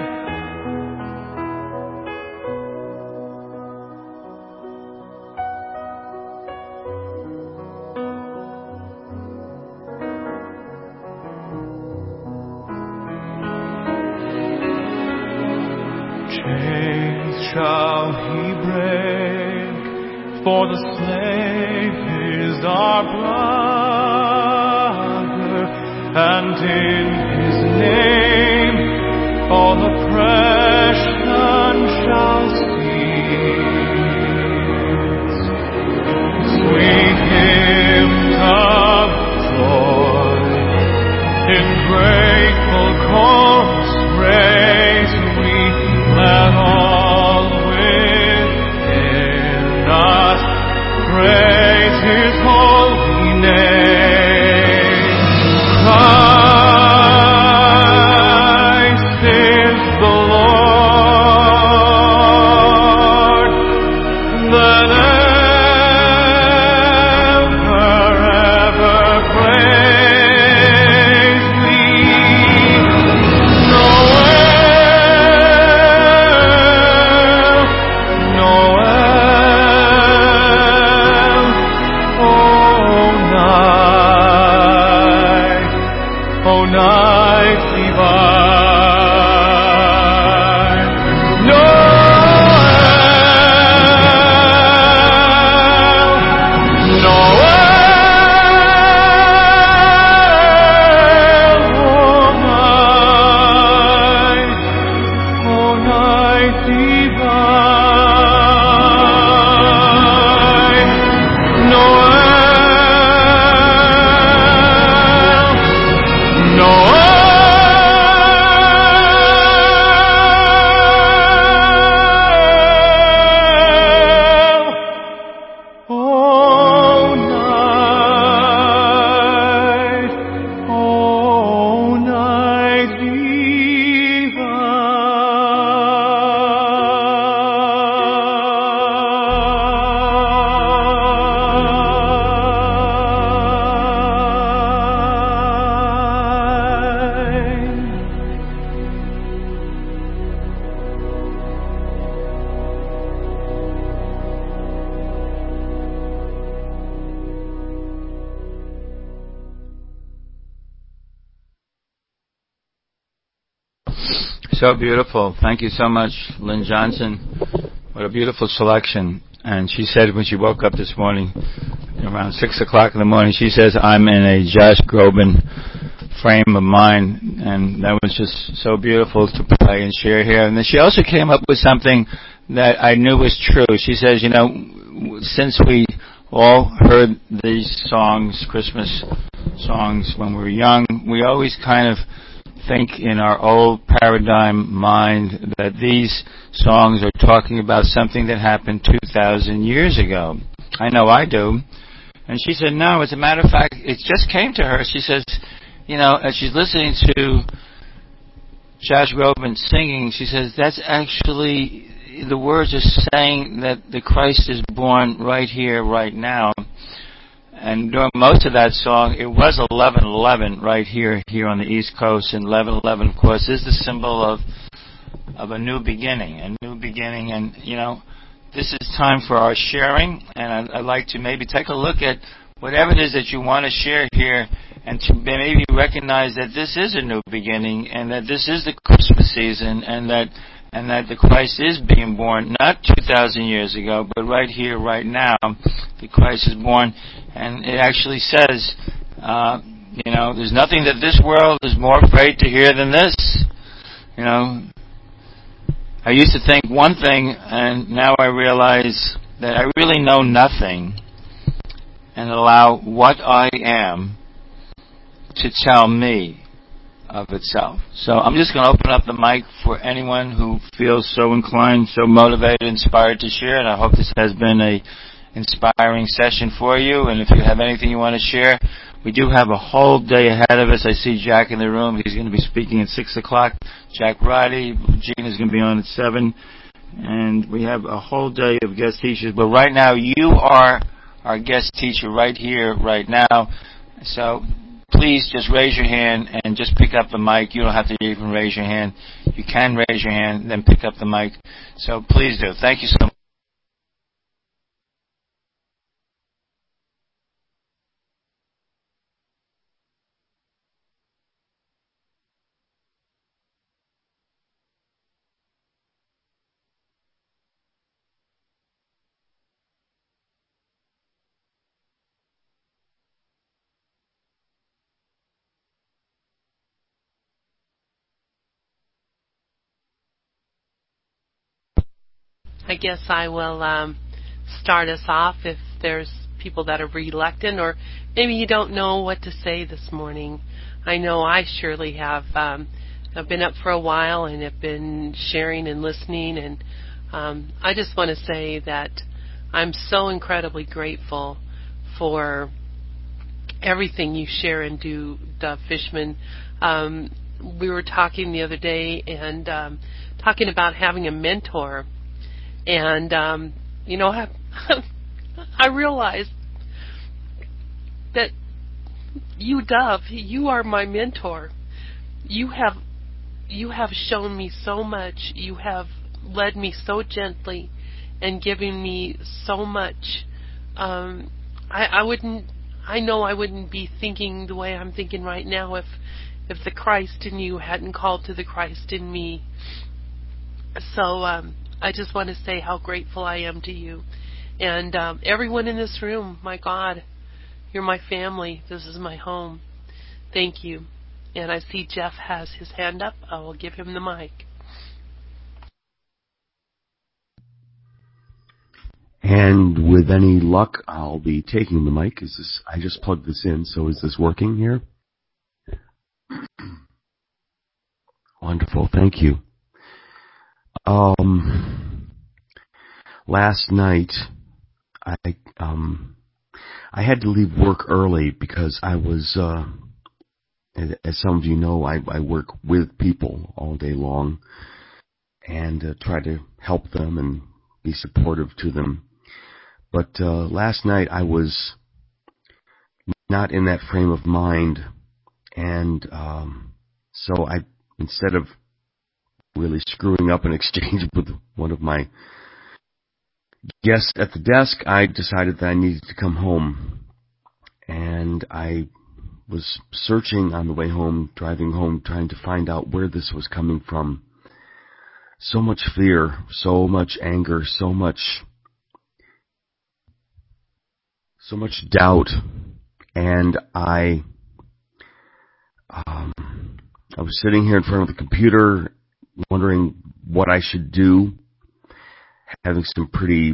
Chains shall He break, for the slave is our brother, and in His name all oppression shall cease. Sweet hymns of joy in grateful chorus raise we, let all within us praise His holy name. Christ So beautiful. Thank you so much, Lynn Johnson. What a beautiful selection. And she said when she woke up this morning, around six o'clock in the morning, she says, I'm in a Josh Groban frame of mind. And that was just so beautiful to play and share here. And then she also came up with something that I knew was true. She says, you know, since we all heard these songs, Christmas songs, when we were young, we always kind of think in our old paradigm mind that these songs are talking about something that happened two thousand years ago. I know I do. And she said, no, as a matter of fact, it just came to her. She says, you know, as she's listening to Josh Groban singing, she says, that's actually, the words are saying that the Christ is born right here, right now. And during most of that song, it was eleven eleven right here, here on the East Coast. And eleven eleven, of course, is the symbol of of a new beginning, a new beginning. And, you know, this is time for our sharing. And I'd, I'd like to maybe take a look at whatever it is that you want to share here, and to maybe recognize that this is a new beginning, and that this is the Christmas season, and that and that the Christ is being born, not two thousand years ago, but right here, right now, the Christ is born. And it actually says, uh, you know, there's nothing that this world is more afraid to hear than this. You know, I used to think one thing, and now I realize that I really know nothing, and allow what I am to tell me of itself. So I'm just going to open up the mic for anyone who feels so inclined, so motivated, inspired to share. And I hope this has been a inspiring session for you. And if you have anything you want to share, we do have a whole day ahead of us. I see Jack in the room. He's going to be speaking at six o'clock. Jack Roddy. Gina's going to be on at seven. And we have a whole day of guest teachers. But right now, you are our guest teacher right here, right now. So please just raise your hand and just pick up the mic. You don't have to even raise your hand. You can raise your hand, then pick up the mic. So please do. Thank you so much. I guess I will um, start us off if there's people that are reluctant, or maybe you don't know what to say this morning. I know I surely have. Um, I've been up for a while and have been sharing and listening, and um, I just want to say that I'm so incredibly grateful for everything you share and do, Dove Fishman. Um, we were talking the other day and um, talking about having a mentor. And, um, you know, I, I realized that you, Dove, you are my mentor. You have, you have shown me so much. You have led me so gently and given me so much. Um, I, I wouldn't, I know I wouldn't be thinking the way I'm thinking right now if, if the Christ in you hadn't called to the Christ in me. So, um, I just want to say how grateful I am to you. And um, everyone in this room, my God, you're my family. This is my home. Thank you. And I see Jeff has his hand up. I will give him the mic. And with any luck, I'll be taking the mic. Is this? I just plugged this in, so is this working here? Wonderful. Thank you. Um, last night, I um, I had to leave work early because I was, uh, as some of you know, I, I work with people all day long and uh, try to help them and be supportive to them. But uh, last night I was not in that frame of mind, and um, so I, instead of really screwing up an exchange with one of my guests at the desk, I decided that I needed to come home. And I was searching on the way home, driving home, trying to find out where this was coming from. so much fear, so much anger, so much, so much doubt, and I, um, I was sitting here in front of the computer, wondering what I should do, having some pretty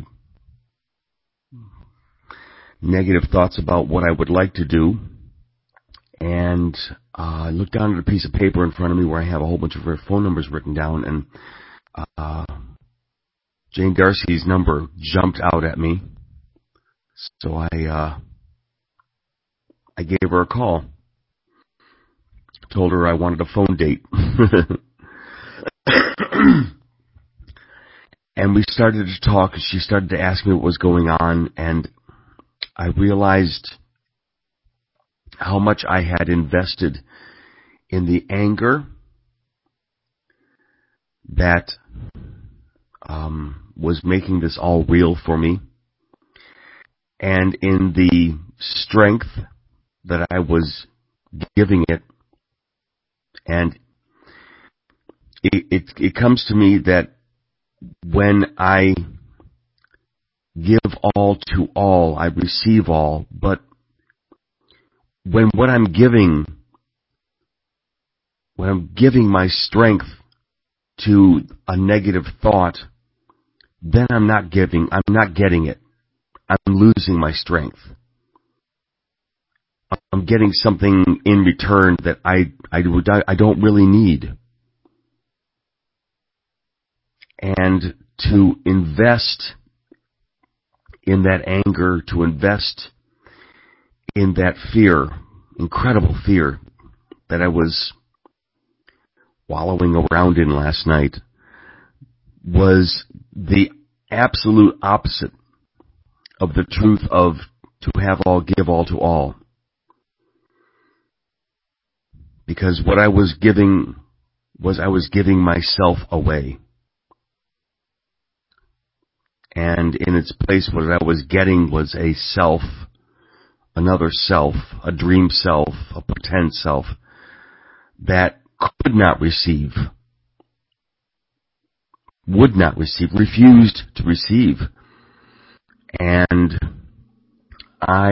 negative thoughts about what I would like to do, and uh, I looked down at a piece of paper in front of me where I have a whole bunch of her phone numbers written down, and uh, Jane Darcy's number jumped out at me, so I uh, I gave her a call. Told her I wanted a phone date. And we started to talk. She started to ask me what was going on, and I realized how much I had invested in the anger that um, was making this all real for me, and in the strength that I was giving it. And it, it, it comes to me that when I give all to all, I receive all. But when what I'm giving, when I'm giving my strength to a negative thought, then I'm not giving, I'm not getting it. I'm losing my strength. I'm getting something in return that I, I, I don't really need. And to invest in that anger, to invest in that fear, incredible fear that I was wallowing around in last night, was the absolute opposite of the truth of to have all, give all to all. Because what I was giving was I was giving myself away. And in its place, what I was getting was a self, another self, a dream self, a pretend self, that could not receive, would not receive, refused to receive. And I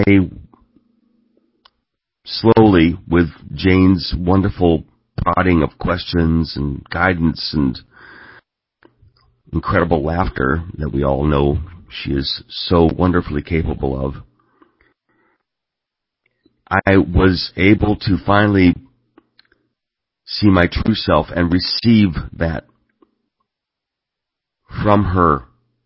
slowly, with Jane's wonderful prodding of questions and guidance and incredible laughter that we all know she is so wonderfully capable of, I was able to finally see my true self and receive that from her,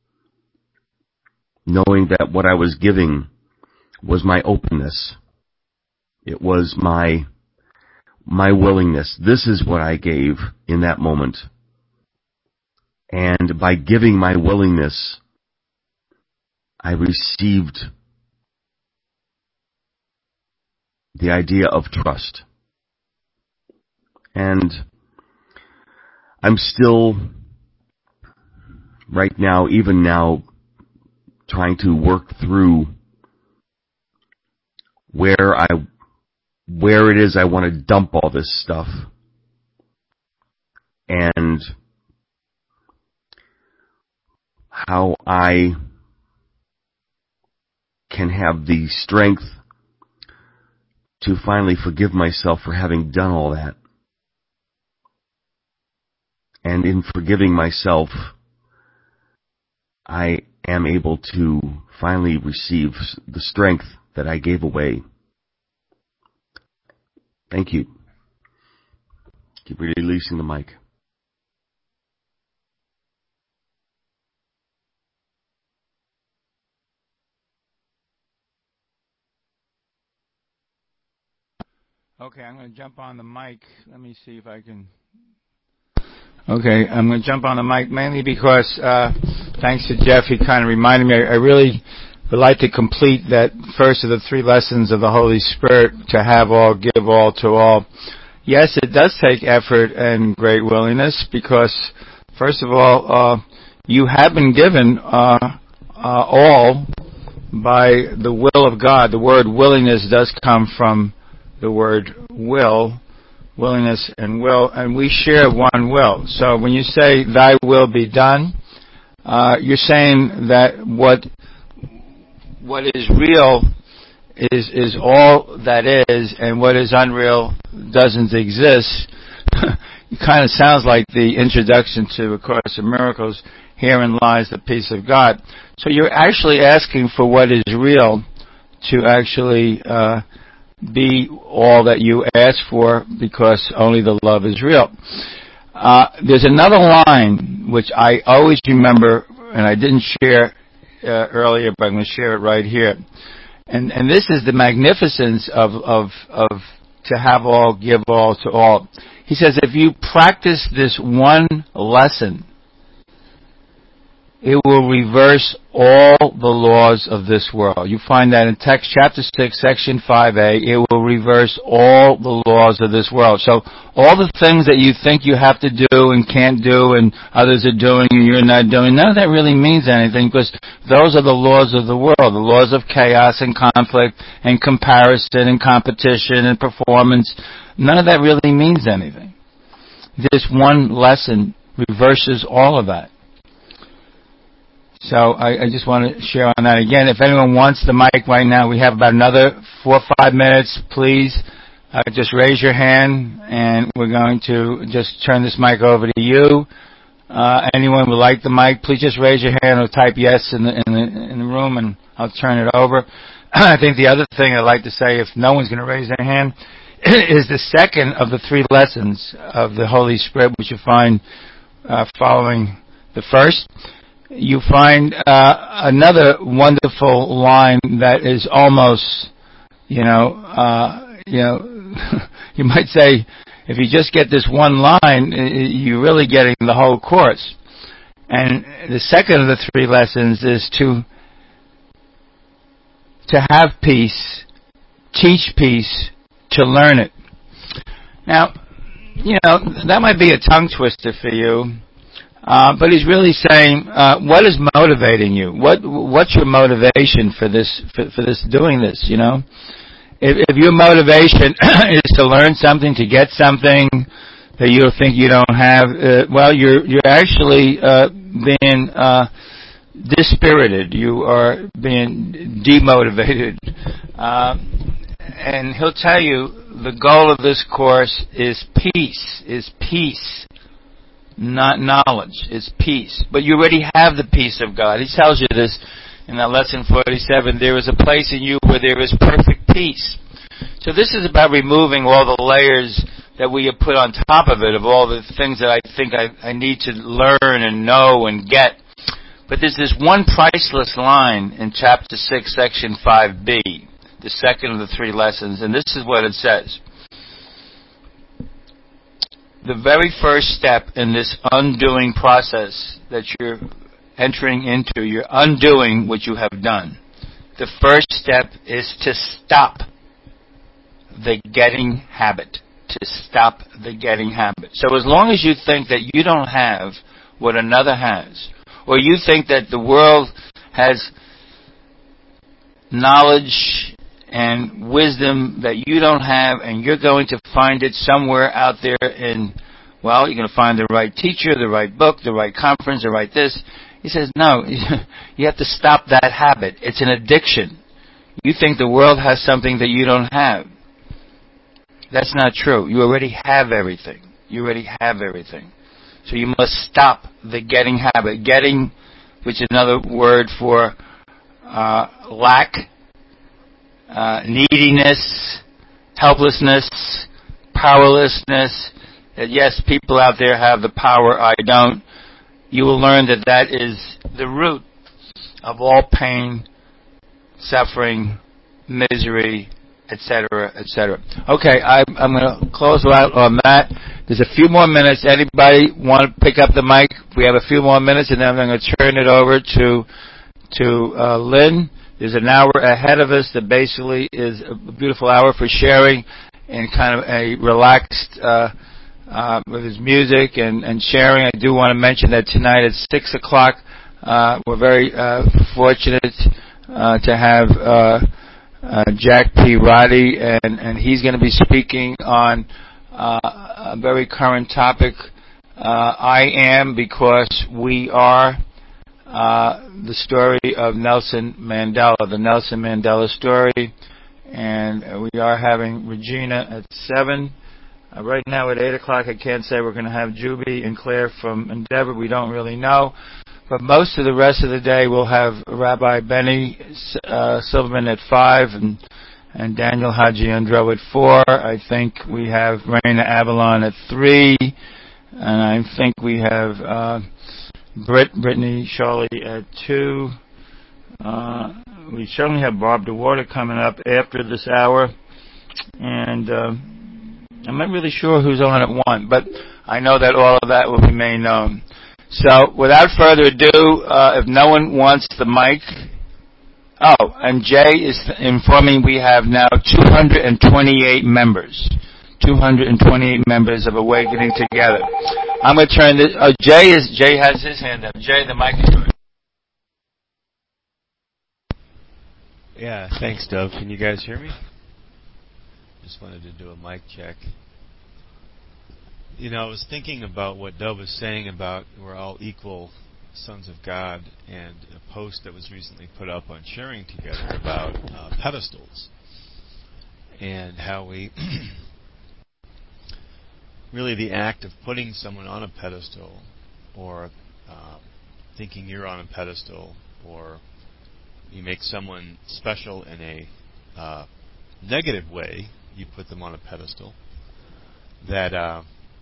knowing that what I was giving was my openness. It was my my willingness. This is what I gave in that moment. And by giving my willingness, I received the idea of trust. And I'm still, right now, even now, trying to work through where I, where it is I want to dump all this stuff. And how I can have the strength to finally forgive myself for having done all that. And in forgiving myself, I am able to finally receive the strength that I gave away. Thank you. Keep releasing the mic. Okay, I'm going to jump on the mic. Let me see if I can. Okay, I'm going to jump on the mic mainly because, uh, thanks to Jeff, he kind of reminded me, I, I really would like to complete that first of the three lessons of the Holy Spirit, to have all, give all to all. Yes, it does take effort and great willingness because, first of all, uh, you have been given uh, uh, all by the will of God. The word willingness does come from the word will, willingness and will, and we share one will. So when you say, thy will be done, uh, you're saying that what what is real is is all that is, and what is unreal doesn't exist. It kind of sounds like the introduction to A Course in Miracles, herein lies the peace of God. So you're actually asking for what is real to actually uh, be all that you ask for, because only the love is real. Uh, there's another line which I always remember, and I didn't share uh, earlier, but I'm going to share it right here. And and this is the magnificence of, of of to have all, give all to all. He says, if you practice this one lesson, it will reverse all the laws of this world. You find that in text chapter six, section five A. It will reverse all the laws of this world. So all the things that you think you have to do and can't do and others are doing and you're not doing, none of that really means anything, because those are the laws of the world, the laws of chaos and conflict and comparison and competition and performance. None of that really means anything. This one lesson reverses all of that. So I, I just want to share on that again. If anyone wants the mic right now, we have about another four or five minutes. Please uh, just raise your hand, and we're going to just turn this mic over to you. Uh, anyone would like the mic, please just raise your hand or type yes in the in the, in the room, and I'll turn it over. I think the other thing I'd like to say, if no one's going to raise their hand, is the second of the three lessons of the Holy Spirit, which you find uh, following the first. You find uh, another wonderful line that is almost, you know, uh, you know, you might say, if you just get this one line, you're really getting the whole course. And the second of the three lessons is to to have peace, teach peace, to learn it. Now, you know, that might be a tongue twister for you. Uh, but he's really saying, uh, what is motivating you? What what's your motivation for this for, for this doing this? You know, if, if your motivation is to learn something, to get something that you think you don't have, uh, well, you're you're actually uh, being uh, dispirited. You are being demotivated, uh, and he'll tell you the goal of this course is peace. Is peace. Not knowledge, it's peace. But you already have the peace of God. He tells you this in that lesson forty-seven. There is a place in you where there is perfect peace. So this is about removing all the layers that we have put on top of it, of all the things that I think I, I need to learn and know and get. But there's this one priceless line in chapter six, section five B, the second of the three lessons, and this is what it says. The very first step in this undoing process that you're entering into, you're undoing what you have done. The first step is to stop the getting habit. To stop the getting habit. So as long as you think that you don't have what another has, or you think that the world has knowledge and wisdom that you don't have, and you're going to find it somewhere out there in, well, you're going to find the right teacher, the right book, the right conference, the right this. He says, no, you have to stop that habit. It's an addiction. You think the world has something that you don't have. That's not true. You already have everything. You already have everything. So you must stop the getting habit. Getting, which is another word for uh, lack, Uh, neediness, helplessness, powerlessness. That yes, people out there have the power, I don't. You will learn that that is the root of all pain, suffering, misery, et cetera, et cetera. Okay, I, I'm going to close out on that. There's a few more minutes. Anybody want to pick up the mic? We have a few more minutes, and then I'm going to turn it over to to uh, Lynn. There's an hour ahead of us that basically is a beautiful hour for sharing and kind of a relaxed uh, uh, with his music and, and sharing. I do want to mention that tonight at six o'clock, uh, we're very uh, fortunate uh, to have uh, uh, Jack P. Roddy, and, and he's going to be speaking on uh, a very current topic. Uh, I am because we are uh, the story of Nelson Mandela, the Nelson Mandela story, and we are having Regina at seven. Uh, right now at eight o'clock, I can't say we're going to have Juby and Claire from Endeavor. We don't really know. But most of the rest of the day, we'll have Rabbi Benny uh, Silverman at five and, and Daniel Haji-Andro at four. I think we have Raina Avalon at three. And I think we have uh, Britt, Brittany Charlie at two. Uh, we certainly have Bob DeWater coming up after this hour. And uh, I'm not really sure who's on at one, but I know that all of that will be made known. So, without further ado, uh, if no one wants the mic... Oh, and Jay is informing we have now two hundred twenty-eight members. two hundred twenty-eight members of Awakening Together. I'm going to turn this... Oh, Jay is Jay has his hand up. Jay, the mic is yours. Yeah, thanks, Dove. Can you guys hear me? Just wanted to do a mic check. You know, I was thinking about what Dove was saying about we're all equal sons of God, and a post that was recently put up on Sharing Together about uh, pedestals and how we really the act of putting someone on a pedestal or uh, thinking you're on a pedestal, or you make someone special in a uh, negative way, you put them on a pedestal, that uh,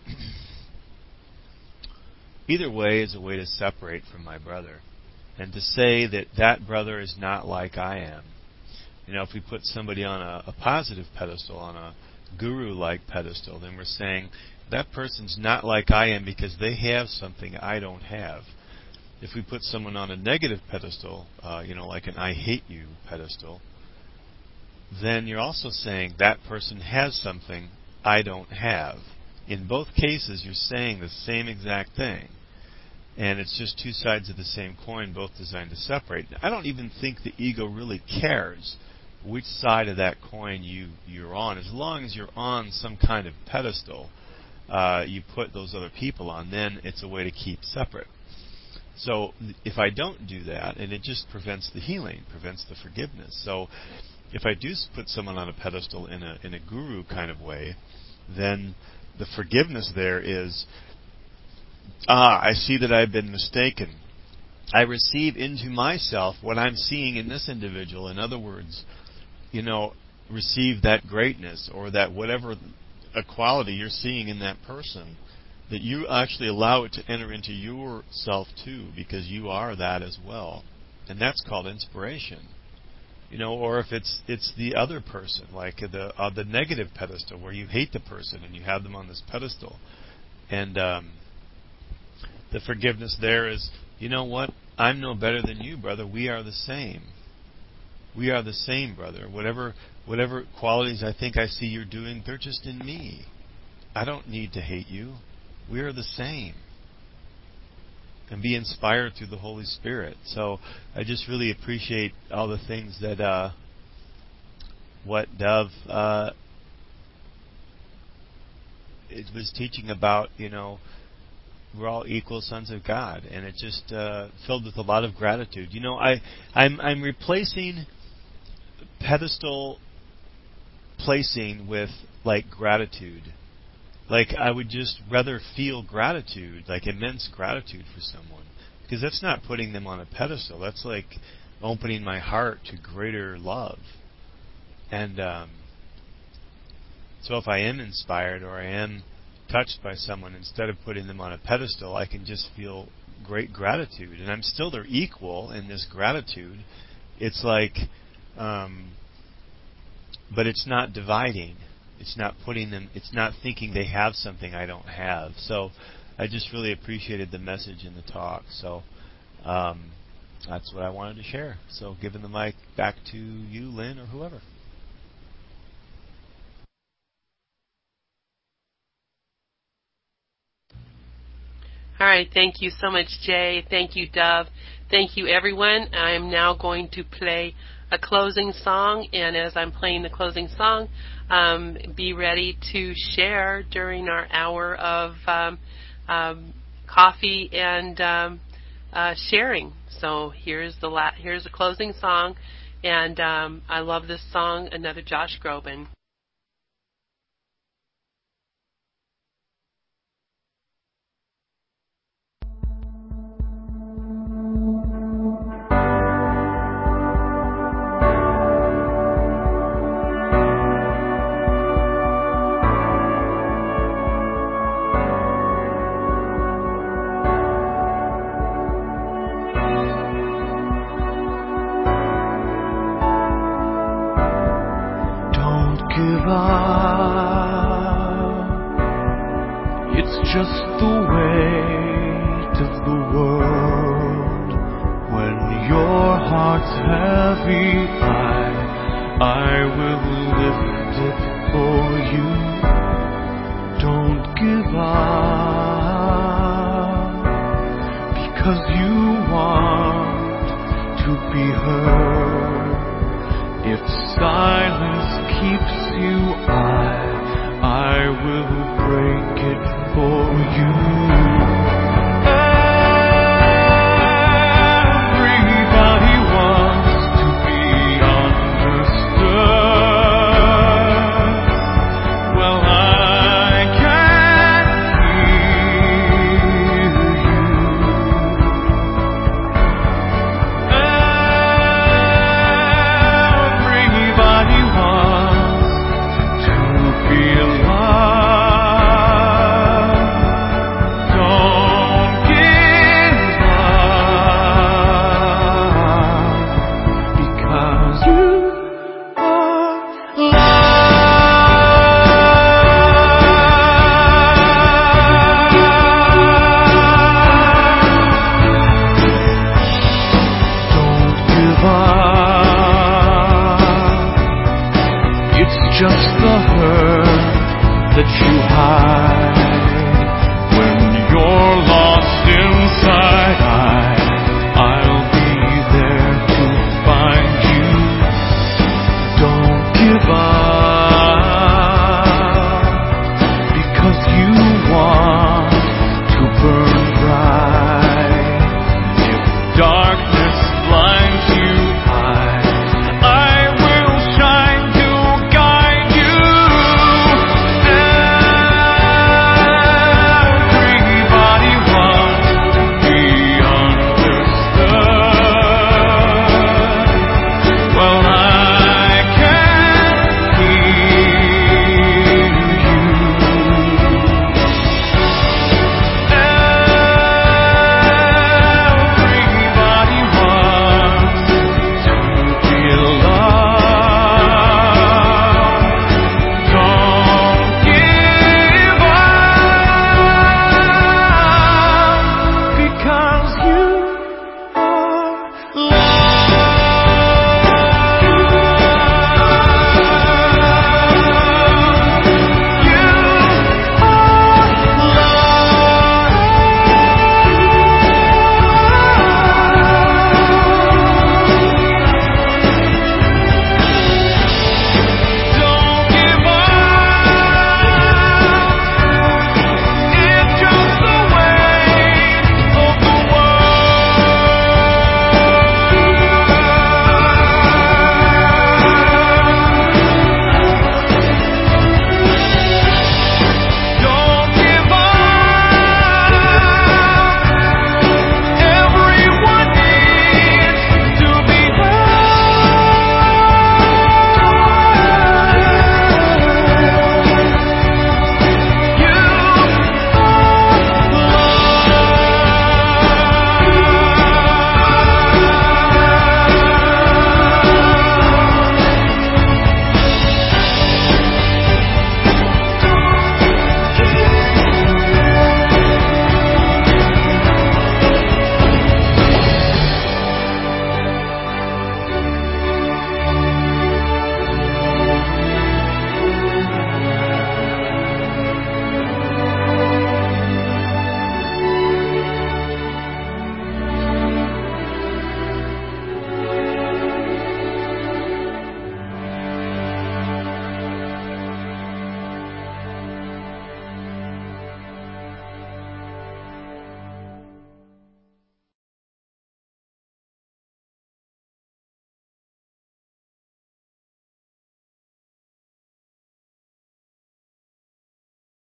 either way is a way to separate from my brother, and to say that that brother is not like I am. You know, if we put somebody on a, a positive pedestal, on a guru-like pedestal, then we're saying that person's not like I am because they have something I don't have. If we put someone on a negative pedestal, uh, you know, like an I hate you pedestal, then you're also saying that person has something I don't have. In both cases, you're saying the same exact thing. And it's just two sides of the same coin, both designed to separate. I don't even think the ego really cares which side of that coin you, you're on. As long as you're on some kind of pedestal, uh, you put those other people on, then it's a way to keep separate. So if I don't do that, and it just prevents the healing, prevents the forgiveness. So if I do put someone on a pedestal in a in a guru kind of way, then the forgiveness there is, ah, I see that I've been mistaken. I receive into myself what I'm seeing in this individual. In other words, you know, receive that greatness or that whatever a quality you're seeing in that person, that you actually allow it to enter into yourself too, because you are that as well. And that's called inspiration. You know, or if it's it's the other person, like the uh, the negative pedestal, where you hate the person and you have them on this pedestal. And um, the forgiveness there is, you know what? I'm no better than you, brother. We are the same. We are the same, brother. Whatever whatever qualities I think I see you're doing, they're just in me. I don't need to hate you. We are the same. And be inspired through the Holy Spirit. So I just really appreciate all the things that uh, what Dove uh, it was teaching about. You know, we're all equal sons of God, and it just uh, filled with a lot of gratitude. You know, I I'm I'm replacing pedestal placing with like gratitude. Like, I would just rather feel gratitude, like immense gratitude for someone. Because that's not putting them on a pedestal. That's like opening my heart to greater love. And um, so if I am inspired or I am touched by someone, instead of putting them on a pedestal, I can just feel great gratitude. And I'm still their equal in this gratitude. It's like, um, but it's not dividing. It's not putting them, it's not thinking they have something I don't have. So I just really appreciated the message in the talk. So um, that's what I wanted to share. So giving the mic back to you, Lynn, or whoever. All right. Thank you so much, Jay. Thank you, Dove. Thank you, everyone. I am now going to play a closing song, and as I'm playing the closing song, um, be ready to share during our hour of um, um, coffee and um, uh, sharing. So here's the la- here's the closing song, and um, I love this song, another Josh Groban. Give up. It's just the weight of the world. When your heart's heavy, I, I will lift it for you. Don't give up, because you want to be heard. If silence keeps you, I, I will break it for you.